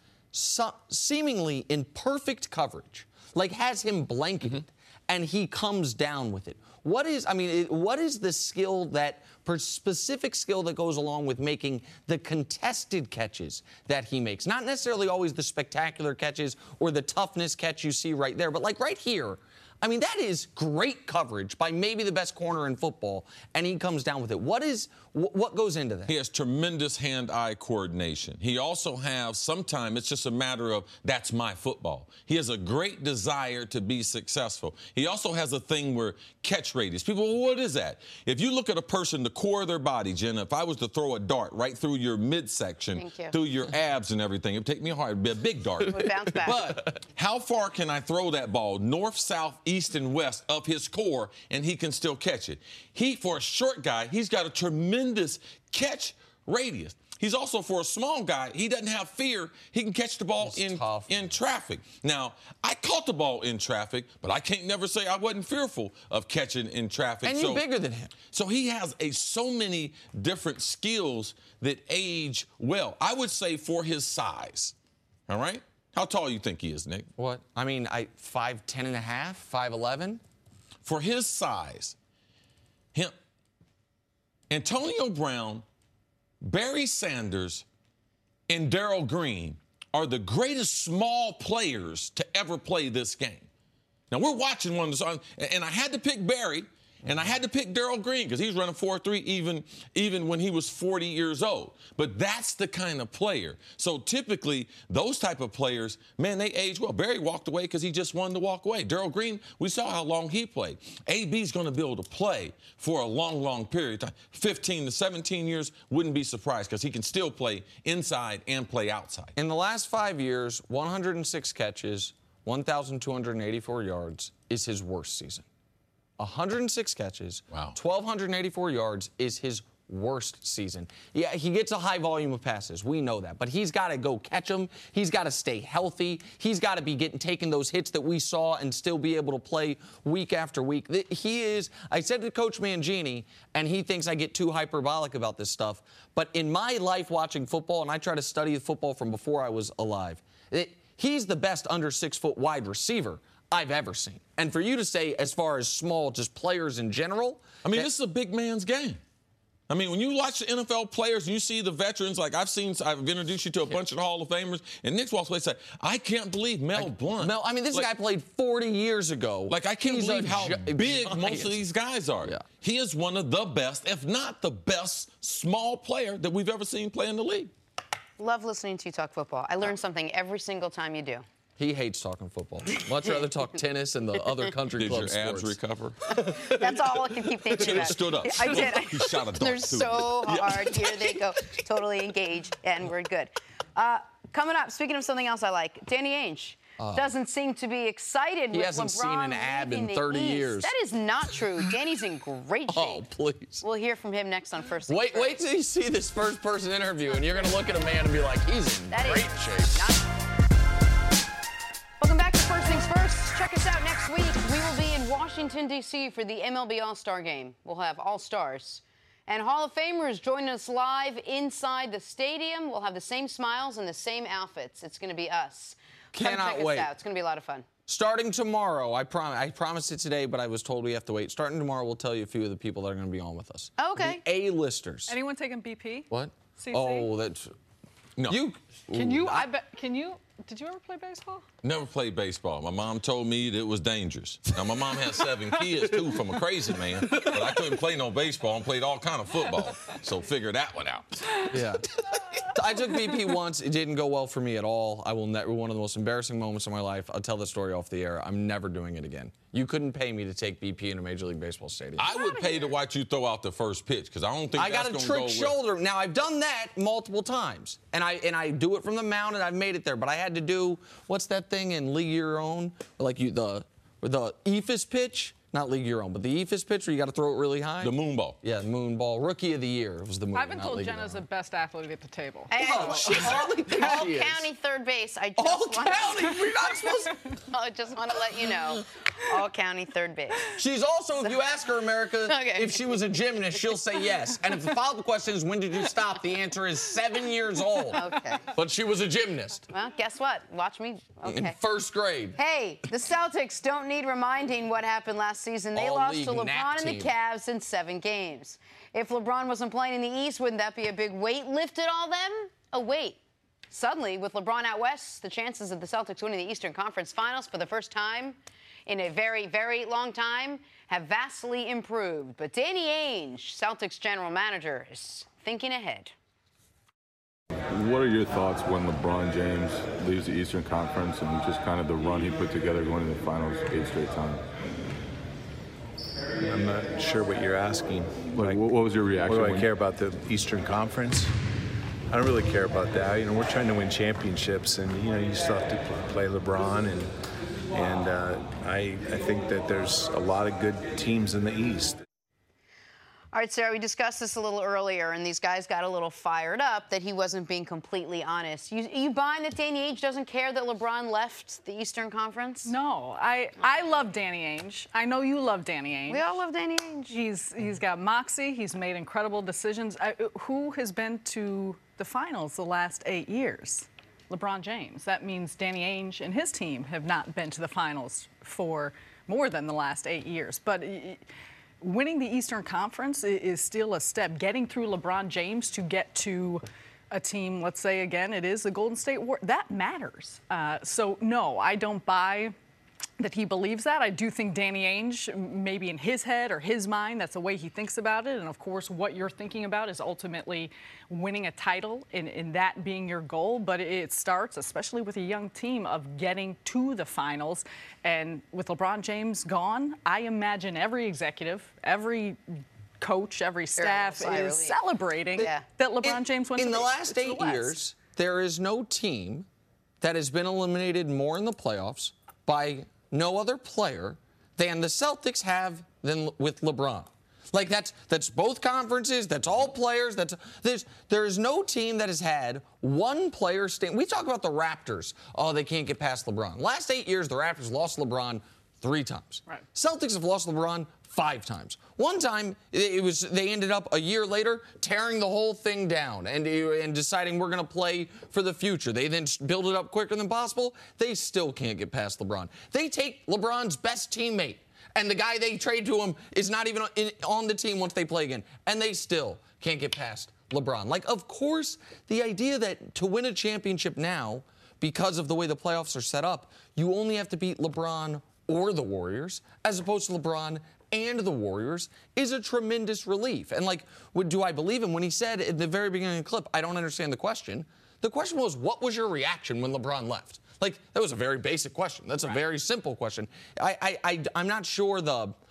seemingly in perfect coverage, like has him blanketed, and he comes down with it. What is the skill, that specific skill that goes along with making the contested catches that he makes? Not necessarily always the spectacular catches or the toughness catch you see right there, but like right here, I mean, that is great coverage by maybe the best corner in football, and he comes down with it. What goes into that? He has tremendous hand-eye coordination. He also has, sometimes it's just a matter of, that's my football. He has a great desire to be successful. He also has a thing where catch radius. People, well, what is that? If you look at a person, the core of their body, Jenna, if I was to throw a dart right through your midsection, through your abs and everything, it would take me hard. It would be a big dart. It would bounce back. But how far can I throw that ball north, south, east, and west of his core, and he can still catch it? For a short guy, he's got a tremendous catch radius. He's also, for a small guy, he doesn't have fear. He can catch the ball in traffic. Now, I caught the ball in traffic, but I can't never say I wasn't fearful of catching in traffic. And you're bigger than him. So he has so many different skills that age well. I would say for his size, all right? How tall you think he is, Nick? What? I mean, 5'10 and a half, 5'11". For his size, Antonio Brown, Barry Sanders, and Darrell Green are the greatest small players to ever play this game. Now, we're watching one of the, and I had to pick Barry, and I had to pick Darrell Green because he was running 4.3 even when he was 40 years old. But that's the kind of player. So typically, those type of players, man, they age well. Barry walked away because he just wanted to walk away. Darrell Green, we saw how long he played. AB's going to be able to play for a long, long period of time. 15 to 17 years, wouldn't be surprised because he can still play inside and play outside. In the last 5 years, 106 catches, 1,284 yards is his worst season. 106 catches, wow. 1,284 yards is his worst season. Yeah, he gets a high volume of passes. We know that. But he's got to go catch them. He's got to stay healthy. He's got to be taking those hits that we saw and still be able to play week after week. He is, I said to Coach Mangini, and he thinks I get too hyperbolic about this stuff, but in my life watching football, and I try to study football from before I was alive, he's the best under 6 foot wide receiver I've ever seen. And for you to say, as far as small, just players in general. I mean, this is a big man's game. I mean, when you watch the NFL players and you see the veterans, like I've introduced you to a bunch of the Hall of Famers, and Nick walks away and says, I can't believe Mel Blount. I mean, this guy played 40 years ago. Like, I can't believe how big most of these guys are. Yeah. He is one of the best, if not the best, small player that we've ever seen play in the league. Love listening to you talk football. I learn something every single time you do. He hates talking football. Much rather talk tennis and the other country club sports. Did your abs recover? That's all I can keep thinking about. Stood up. I did. He shot a dart. They're so hard. Here they go. Totally engaged, and we're good. Coming up, speaking of something else I like, Danny Ainge doesn't seem to be excited with LeBron. He hasn't seen an ab in 30 years. That is not true. Danny's in great shape. Oh, please. We'll hear from him next on First Things First. Wait till you see this first-person interview, and you're going to look at a man and be like, he's in great shape. Welcome back to First Things First. Check us out next week. We will be in Washington, D.C. for the MLB All-Star Game. We'll have All-Stars. And Hall of Famers joining us live inside the stadium. We'll have the same smiles and the same outfits. It's going to be us. Cannot wait. It's going to be a lot of fun. Starting tomorrow, I promised it today, but I was told we have to wait. Starting tomorrow, we'll tell you a few of the people that are going to be on with us. Oh, okay. The A-listers. Anyone taking BP? What? CC? Oh, that's... No. Did you ever play baseball? Never played baseball. My mom told me that it was dangerous. Now, my mom had 7 kids, too, from a crazy man, but I couldn't play no baseball and played all kind of football, so figure that one out. Yeah. I took BP once. It didn't go well for me at all. I will never, one of the most embarrassing moments of my life. I'll tell the story off the air. I'm never doing it again. You couldn't pay me to take BP in a Major League Baseball stadium. I would pay to watch you throw out the first pitch because I don't think I got a trick shoulder. Now, I've done that multiple times, and I do it from the mound, and I've made it there. But I had to do, what's that thing in League of Your Own? Like the eephus pitch? Not League of Your Own, but the eephus pitch where you got to throw it really high. The moon ball. Yeah, the moon ball. Rookie of the year was the moon. I've been told Jenna's the best athlete at the table. All county third base. We're not supposed to. I just want to let you know. All county third base. She's also, if you ask her, America, if she was a gymnast, she'll say yes. And if the follow-up question is, when did you stop? The answer is 7 years old. Okay. But she was a gymnast. Well, guess what? Watch me. Okay. In first grade. Hey, the Celtics don't need reminding what happened last season. They lost to LeBron and the Cavs in 7 games. If LeBron wasn't playing in the East, wouldn't that be a big weight lifted on them? A weight. Suddenly, with LeBron out west, the chances of the Celtics winning the Eastern Conference Finals for the first time in a very, very long time have vastly improved. But Danny Ainge, Celtics general manager, is thinking ahead. What are your thoughts when LeBron James leaves the Eastern Conference and just kind of the run he put together going to the finals 8 straight times? I'm not sure what you're asking. What was your reaction? What do I care about the Eastern Conference? I don't really care about that. You know, we're trying to win championships, and you know, you still have to play LeBron, and I think that there's a lot of good teams in the East. All right, Sarah, we discussed this a little earlier, and these guys got a little fired up that he wasn't being completely honest. You buying that Danny Ainge doesn't care that LeBron left the Eastern Conference? No, I love Danny Ainge. I know you love Danny Ainge. We all love Danny Ainge. He's got moxie. He's made incredible decisions. Who has been to the finals the last 8 years? LeBron James. That means Danny Ainge and his team have not been to the finals for more than the last 8 years. But winning the Eastern Conference is still a step. Getting through LeBron James to get to a team, let's say again, it is the Golden State Warriors, that matters. So no, I don't buy that he believes that. I do think Danny Ainge, maybe in his head or his mind, that's the way he thinks about it. And of course, what you're thinking about is ultimately winning a title and that being your goal. But it starts, especially with a young team, of getting to the finals. And with LeBron James gone, I imagine every executive, every coach, every staff is celebrating that LeBron James went to the last 8 years. There is no team that has been eliminated more in the playoffs by no other player than the Celtics have than with LeBron. Like that's both conferences, that's all players, there is no team that has had one player stand. We talk about the Raptors. Oh, they can't get past LeBron. Last 8 years, the Raptors lost LeBron 3 times. Right. Celtics have lost LeBron 5 times. One time, they ended up a year later tearing the whole thing down and deciding we're going to play for the future. They then build it up quicker than possible. They still can't get past LeBron. They take LeBron's best teammate, and the guy they trade to him is not even on the team once they play again, and they still can't get past LeBron. Like, of course, the idea that to win a championship now, because of the way the playoffs are set up, you only have to beat LeBron or the Warriors, as opposed to LeBron and the Warriors, is a tremendous relief. And, like, do I believe him when he said at the very beginning of the clip, I don't understand the question? The question was, what was your reaction when LeBron left? Like, that was a very basic question. That's a very simple question. I'm not sure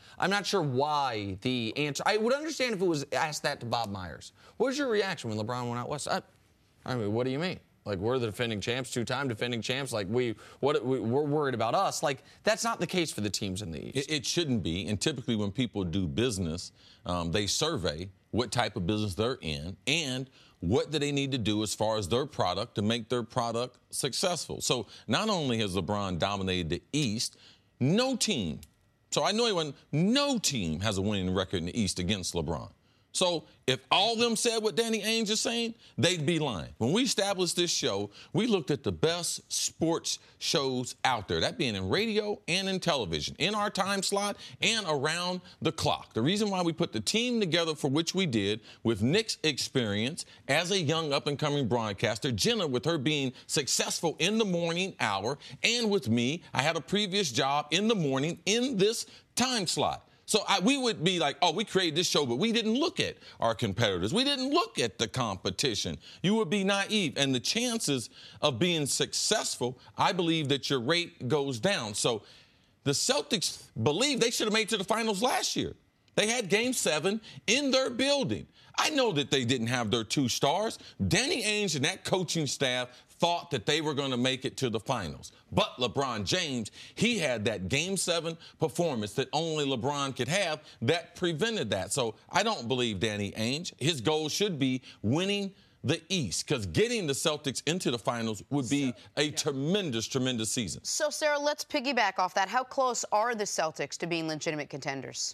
why the answer. I would understand if it was asked that to Bob Myers. What was your reaction when LeBron went out west? I mean, what do you mean? Like, we're the defending champs, 2-time defending champs. Like, we're worried about us. Like, that's not the case for the teams in the East. It shouldn't be. And typically when people do business, they survey what type of business they're in and what do they need to do as far as their product to make their product successful. So not only has LeBron dominated the East, no team has a winning record in the East against LeBron. So if all of them said what Danny Ainge is saying, they'd be lying. When we established this show, we looked at the best sports shows out there, that being in radio and in television, in our time slot and around the clock. The reason why we put the team together for which we did, with Nick's experience as a young up-and-coming broadcaster, Jenna with her being successful in the morning hour, and with me, I had a previous job in the morning in this time slot. So we would be like, oh, we created this show, but we didn't look at our competitors. We didn't look at the competition. You would be naive. And the chances of being successful, I believe that your rate goes down. So the Celtics believe they should have made it to the finals last year. They had Game 7 in their building. I know that they didn't have their 2 stars. Danny Ainge and that coaching staff thought that they were going to make it to the finals. But LeBron James, he had that Game 7 performance that only LeBron could have that prevented that. So I don't believe Danny Ainge. His goal should be winning the East, because getting the Celtics into the finals would be a tremendous season. So, Sarah, let's piggyback off that. How close are the Celtics to being legitimate contenders?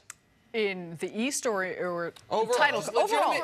In the East or overall, titles? Overall,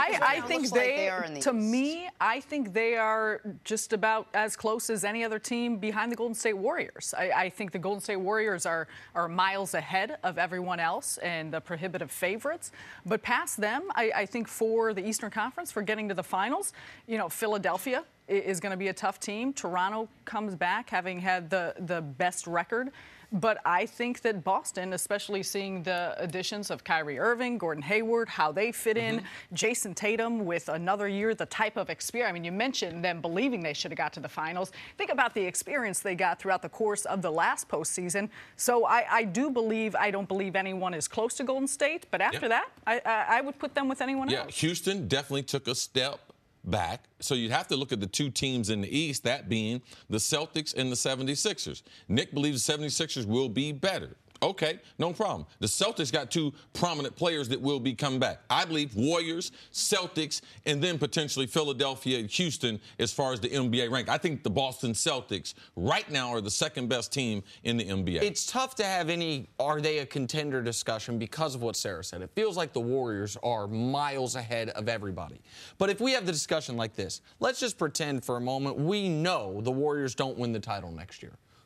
I think they are in the to East. Me, I think they are just about as close as any other team behind the Golden State Warriors. I think the Golden State Warriors are miles ahead of everyone else and the prohibitive favorites. But past them, I think for the Eastern Conference, for getting to the finals, Philadelphia is going to be a tough team. Toronto comes back having had the best record. But I think that Boston, especially seeing the additions of Kyrie Irving, Gordon Hayward, how they fit in, Jason Tatum with another year, the type of experience. I mean, you mentioned them believing they should have got to the finals. Think about the experience they got throughout the course of the last postseason. So I don't believe anyone is close to Golden State. But after that, I would put them with anyone else. Yeah, Houston definitely took a step back. So you'd have to look at the 2 teams in the East, that being the Celtics and the 76ers. Nick believes the 76ers will be better. Okay, no problem. The Celtics got 2 prominent players that will be coming back. I believe Warriors, Celtics, and then potentially Philadelphia and Houston as far as the NBA rank. I think the Boston Celtics right now are the second best team in the NBA. It's tough to have any are they a contender discussion because of what Sarah said. It feels like the Warriors are miles ahead of everybody. But if we have the discussion like this, let's just pretend for a moment we know the Warriors don't win the title next year.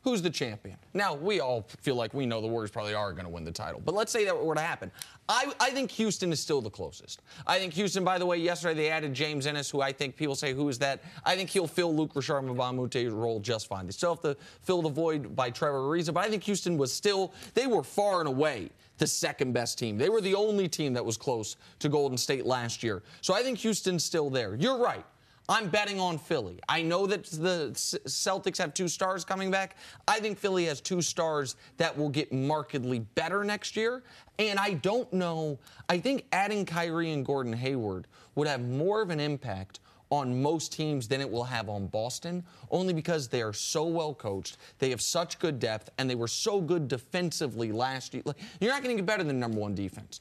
who's the champion? Now, we all feel like we know the Warriors probably are going to win the title. But let's say that were to happen. I think Houston is still the closest. I think Houston, by the way, yesterday they added James Ennis, who I think people say, who is that? I think he'll fill Luke Richard Mbah-a-Moute's role just fine. They still have to fill the void by Trevor Ariza, but I think Houston was still, they were far and away the second best team. They were the only team that was close to Golden State last year. So I think Houston's still there. You're right. I'm betting on Philly. I know that the Celtics have 2 stars coming back. I think Philly has 2 stars that will get markedly better next year. And I don't know. I think adding Kyrie and Gordon Hayward would have more of an impact on most teams than it will have on Boston, only because they are so well coached, they have such good depth, and they were so good defensively last year. Like, you're not going to get better than number 1 defense.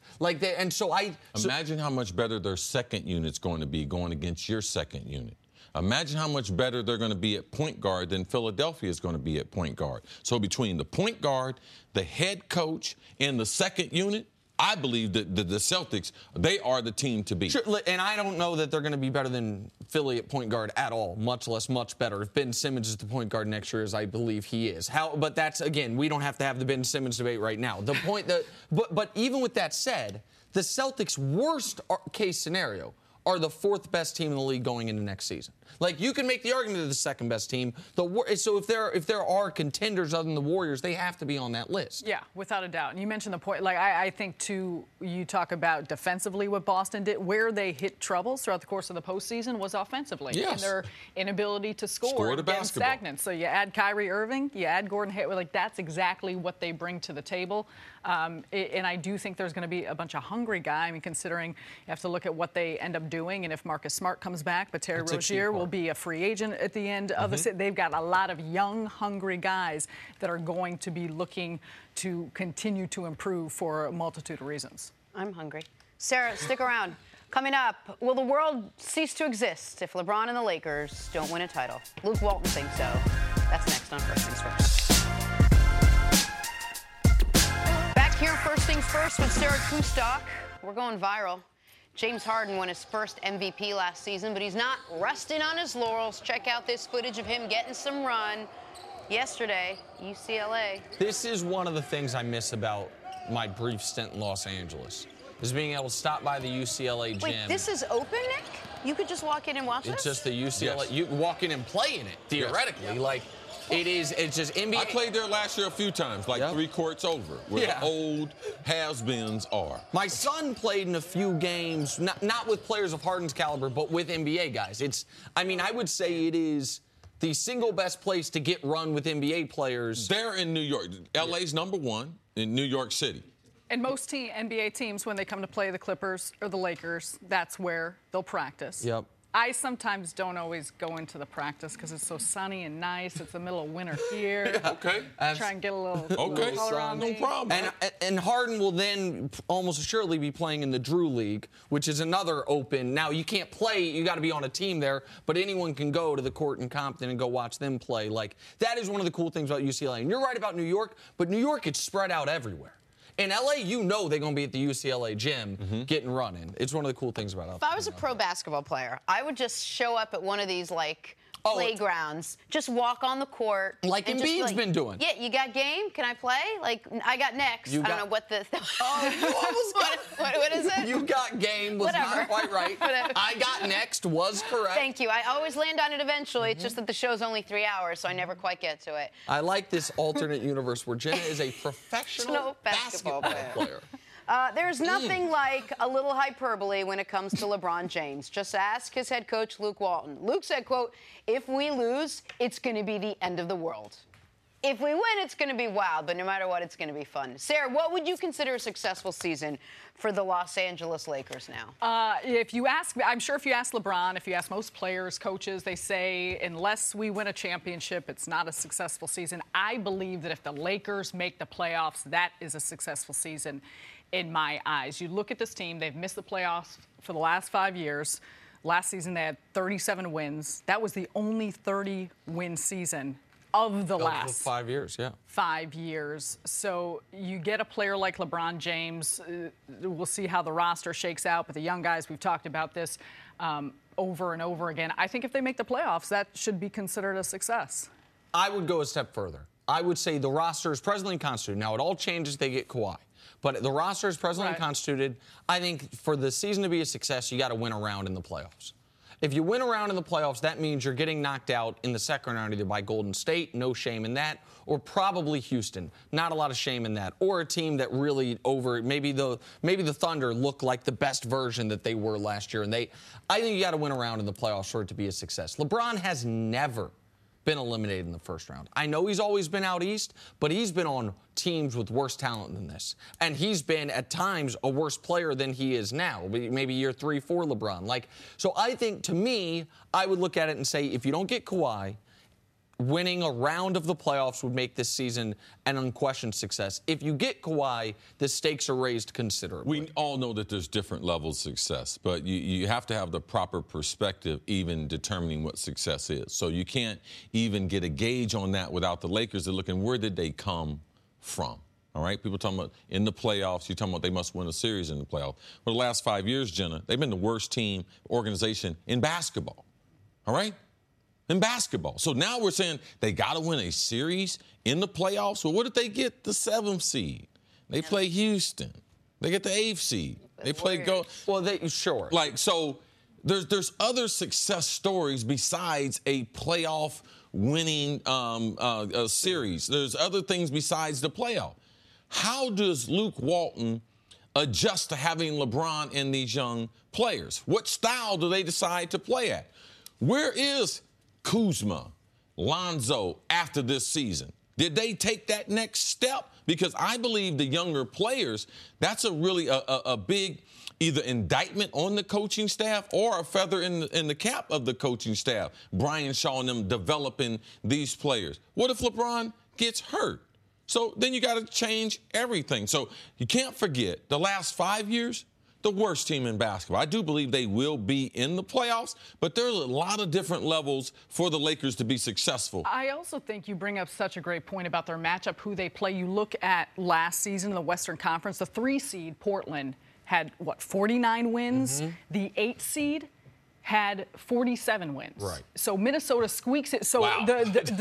Imagine how much better their second unit's going to be going against your second unit. Imagine how much better they're going to be at point guard than Philadelphia is going to be at point guard. So between the point guard, the head coach, and the second unit, I believe that the Celtics, they are the team to beat. Sure, and I don't know that they're going to be better than Philly at point guard at all, much less much better. If Ben Simmons is the point guard next year, as I believe he is. But that's, again, we don't have to have the Ben Simmons debate right now. The point that, but even with that said, the Celtics' worst case scenario are the 4th best team in the league going into next season. Like, you can make the argument they're the second best team. So if there are contenders other than the Warriors, they have to be on that list. Yeah, without a doubt. And you mentioned the point. Like, I think, too, you talk about defensively what Boston did. Where they hit troubles throughout the course of the postseason was offensively. Yes. And their inability to score the against basketball. stagnant. So you add Kyrie Irving, you add Gordon Hayward. Like, that's exactly what they bring to the table. And I do think there's going to be a bunch of hungry guys. I mean, considering you have to look at what they end up doing and if Marcus Smart comes back, but Terry Rozier will be a free agent at the end of the season. They've got a lot of young, hungry guys that are going to be looking to continue to improve for a multitude of reasons. I'm hungry. Sarah, stick around. Coming up, will the world cease to exist if LeBron and the Lakers don't win a title? Luke Walton thinks so. That's next on First Things First. Back here, First Things First with Sarah Kustok. We're going viral. James Harden won his first MVP last season, but he's not resting on his laurels. Check out this footage of him getting some run yesterday, UCLA. This is one of the things I miss about my brief stint in Los Angeles, is being able to stop by the UCLA gym. Wait, this is open, Nick? You could just walk in and watch It's this? just the UCLA. Yes. You walk in and play in it, theoretically. Yes. Like, it's just NBA. I played there last year a few times, like 3 courts over, where the old has-beens are. My son played in a few games, not with players of Harden's caliber, but with NBA guys. I would say it is the single best place to get run with NBA players. They're in New York. LA's number 1 in New York City. And most NBA teams, when they come to play the Clippers or the Lakers, that's where they'll practice. Yep. I sometimes don't always go into the practice because it's so sunny and nice. It's the middle of winter here. Okay. Try and get a little Okay, color on no me. problem. And Harden will then almost assuredly be playing in the Drew League, which is another open. Now, you can't play. You got to be on a team there, but anyone can go to the court in Compton and go watch them play. Like, that is one of the cool things about UCLA. And you're right about New York, but New York, it's spread out everywhere. In LA, you know they're going to be at the UCLA gym getting running. It's one of the cool things about it. If I was a pro basketball player, I would just show up at one of these, playgrounds, just walk on the court. Like and just Embiid's been doing. Yeah, you got game? Can I play? Like, I got next. I don't know what the... Oh, you almost got it. What is it? You got game was Whatever. not quite right. I got next was correct. Thank you. I always land on it eventually. It's just that the show's only 3 hours, so I never quite get to it. I like this alternate universe where Jenna is a professional basketball player. There's nothing like a little hyperbole when it comes to LeBron James. Just ask his head coach, Luke Walton. Luke said, quote, "If we lose, it's going to be the end of the world. If we win, it's going to be wild, but no matter what, it's going to be fun." Sarah, what would you consider a successful season for the Los Angeles Lakers now? If you ask, I'm sure if you ask LeBron, if you ask most players, coaches, they say unless we win a championship, it's not a successful season. I believe that if the Lakers make the playoffs, that is a successful season in my eyes. You look at this team, they've missed the playoffs for the last 5 years. Last season, they had 37 wins. That was the only 30-win season of the last 5 years, yeah. 5 years. So you get a player like LeBron James. We'll see how the roster shakes out. But the young guys, we've talked about this over and over again. I think if they make the playoffs, that should be considered a success. I would go a step further. I would say the roster is presently constituted. Now, it all changes if they get Kawhi. But the roster is presently constituted. I think for the season to be a success, you got to win a round in the playoffs. If you win a round in the playoffs, that means you're getting knocked out in the second round either by Golden State, no shame in that, or probably Houston, not a lot of shame in that, or a team that really maybe the Thunder look like the best version that they were last year. And I think you got to win a round in the playoffs for it to be a success. LeBron has never been eliminated in the first round. I know he's always been out east, but he's been on teams with worse talent than this. And he's been, at times, a worse player than he is now, maybe year 3, 4 LeBron. So I think, to me, I would look at it and say, if you don't get Kawhi, winning a round of the playoffs would make this season an unquestioned success. If you get Kawhi, the stakes are raised considerably. We all know that there's different levels of success, but you have to have the proper perspective even determining what success is. So you can't even get a gauge on that without the Lakers. They're looking, where did they come from? All right, people talking about in the playoffs, you're talking about they must win a series in the playoffs. For the last 5 years, Jenna, they've been the worst team, organization in basketball. All right? In basketball. So now we're saying they got to win a series in the playoffs. Well, what did they get? The 7th seed. They play Houston. They get the 8th seed. They play Sure. So there's other success stories besides a playoff winning a series. There's other things besides the playoff. How does Luke Walton adjust to having LeBron and these young players? What style do they decide to play at? Where is Kuzma, Lonzo after this season? Did they take that next step? Because I believe the younger players, that's a big either indictment on the coaching staff or a feather in the cap of the coaching staff. Brian Shaw and them developing these players. What if LeBron gets hurt? So then you got to change everything. So you can't forget the last 5 years, the worst team in basketball. I do believe they will be in the playoffs, but there's a lot of different levels for the Lakers to be successful. I also think you bring up such a great point about their matchup, who they play. You look at last season in the Western Conference, the 3 seed, Portland, had, 49 wins? Mm-hmm. The 8 seed had 47 wins. Right. So Minnesota squeaks it. So wow.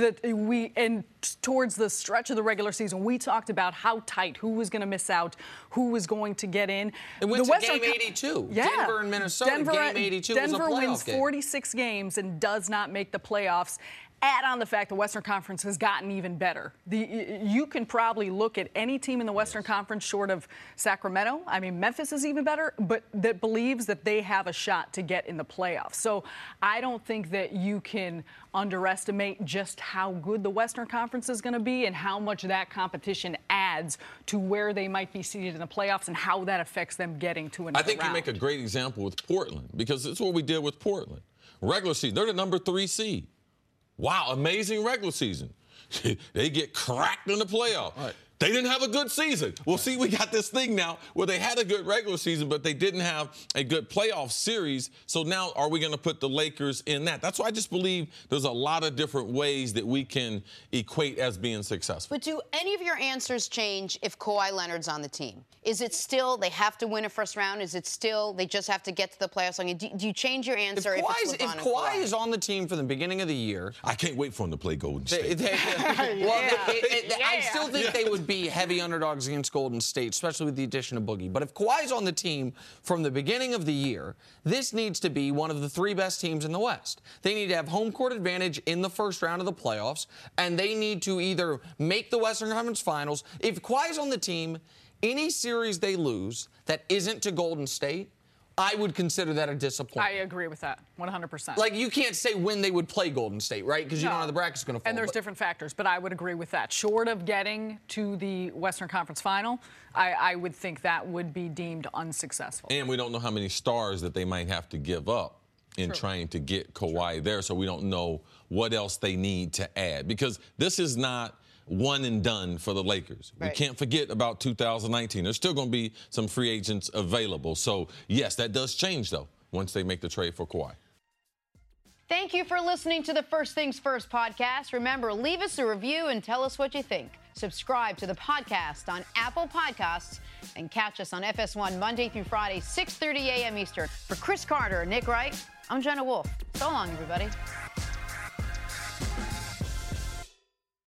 Towards the stretch of the regular season, we talked about how tight, who was going to miss out, who was going to get in. It went to game 82. Yeah. Denver and Minnesota. Game 82 was a playoff Denver wins game. 46 games and does not make the playoffs. Add on the fact the Western Conference has gotten even better. You can probably look at any team in the Western Conference short of Sacramento. I mean, Memphis is even better, but that believes that they have a shot to get in the playoffs. So I don't think that you can underestimate just how good the Western Conference is going to be and how much that competition adds to where they might be seated in the playoffs and how that affects them getting to another round. I think you make a great example with Portland because it's what we did with Portland. Regular season, they're the number 3 seed. Wow, amazing regular season. They get cracked in the playoff. Right. They didn't have a good season. Well, see, we got this thing now where they had a good regular season, but they didn't have a good playoff series. So now are we going to put the Lakers in that? That's why I just believe there's a lot of different ways that we can equate as being successful. But do any of your answers change if Kawhi Leonard's on the team? Is it still they have to win a first round? Is it still they just have to get to the playoffs? I mean, do you change your answer if Kawhi is on the team for the beginning of the year? I can't wait for him to play Golden State. I still think they would be heavy underdogs against Golden State, especially with the addition of Boogie. But if Kawhi's on the team from the beginning of the year, this needs to be one of the 3 best teams in the West. They need to have home court advantage in the first round of the playoffs, and they need to either make the Western Conference Finals. If Kawhi's on the team, any series they lose that isn't to Golden State, I would consider that a disappointment. I agree with that, 100%. Like, you can't say when they would play Golden State, right? Because you don't know how the bracket's going to fall. And there's different factors, but I would agree with that. Short of getting to the Western Conference Final, I would think that would be deemed unsuccessful. And we don't know how many stars that they might have to give up in trying to get Kawhi there, so we don't know what else they need to add. Because this is not one and done for the Lakers. Right. We can't forget about 2019. There's still going to be some free agents available. So, yes, that does change, though, once they make the trade for Kawhi. Thank you for listening to the First Things First podcast. Remember, leave us a review and tell us what you think. Subscribe to the podcast on Apple Podcasts and catch us on FS1 Monday through Friday, 6:30 a.m. Eastern. For Chris Carter and Nick Wright, I'm Jenna Wolf. So long, everybody.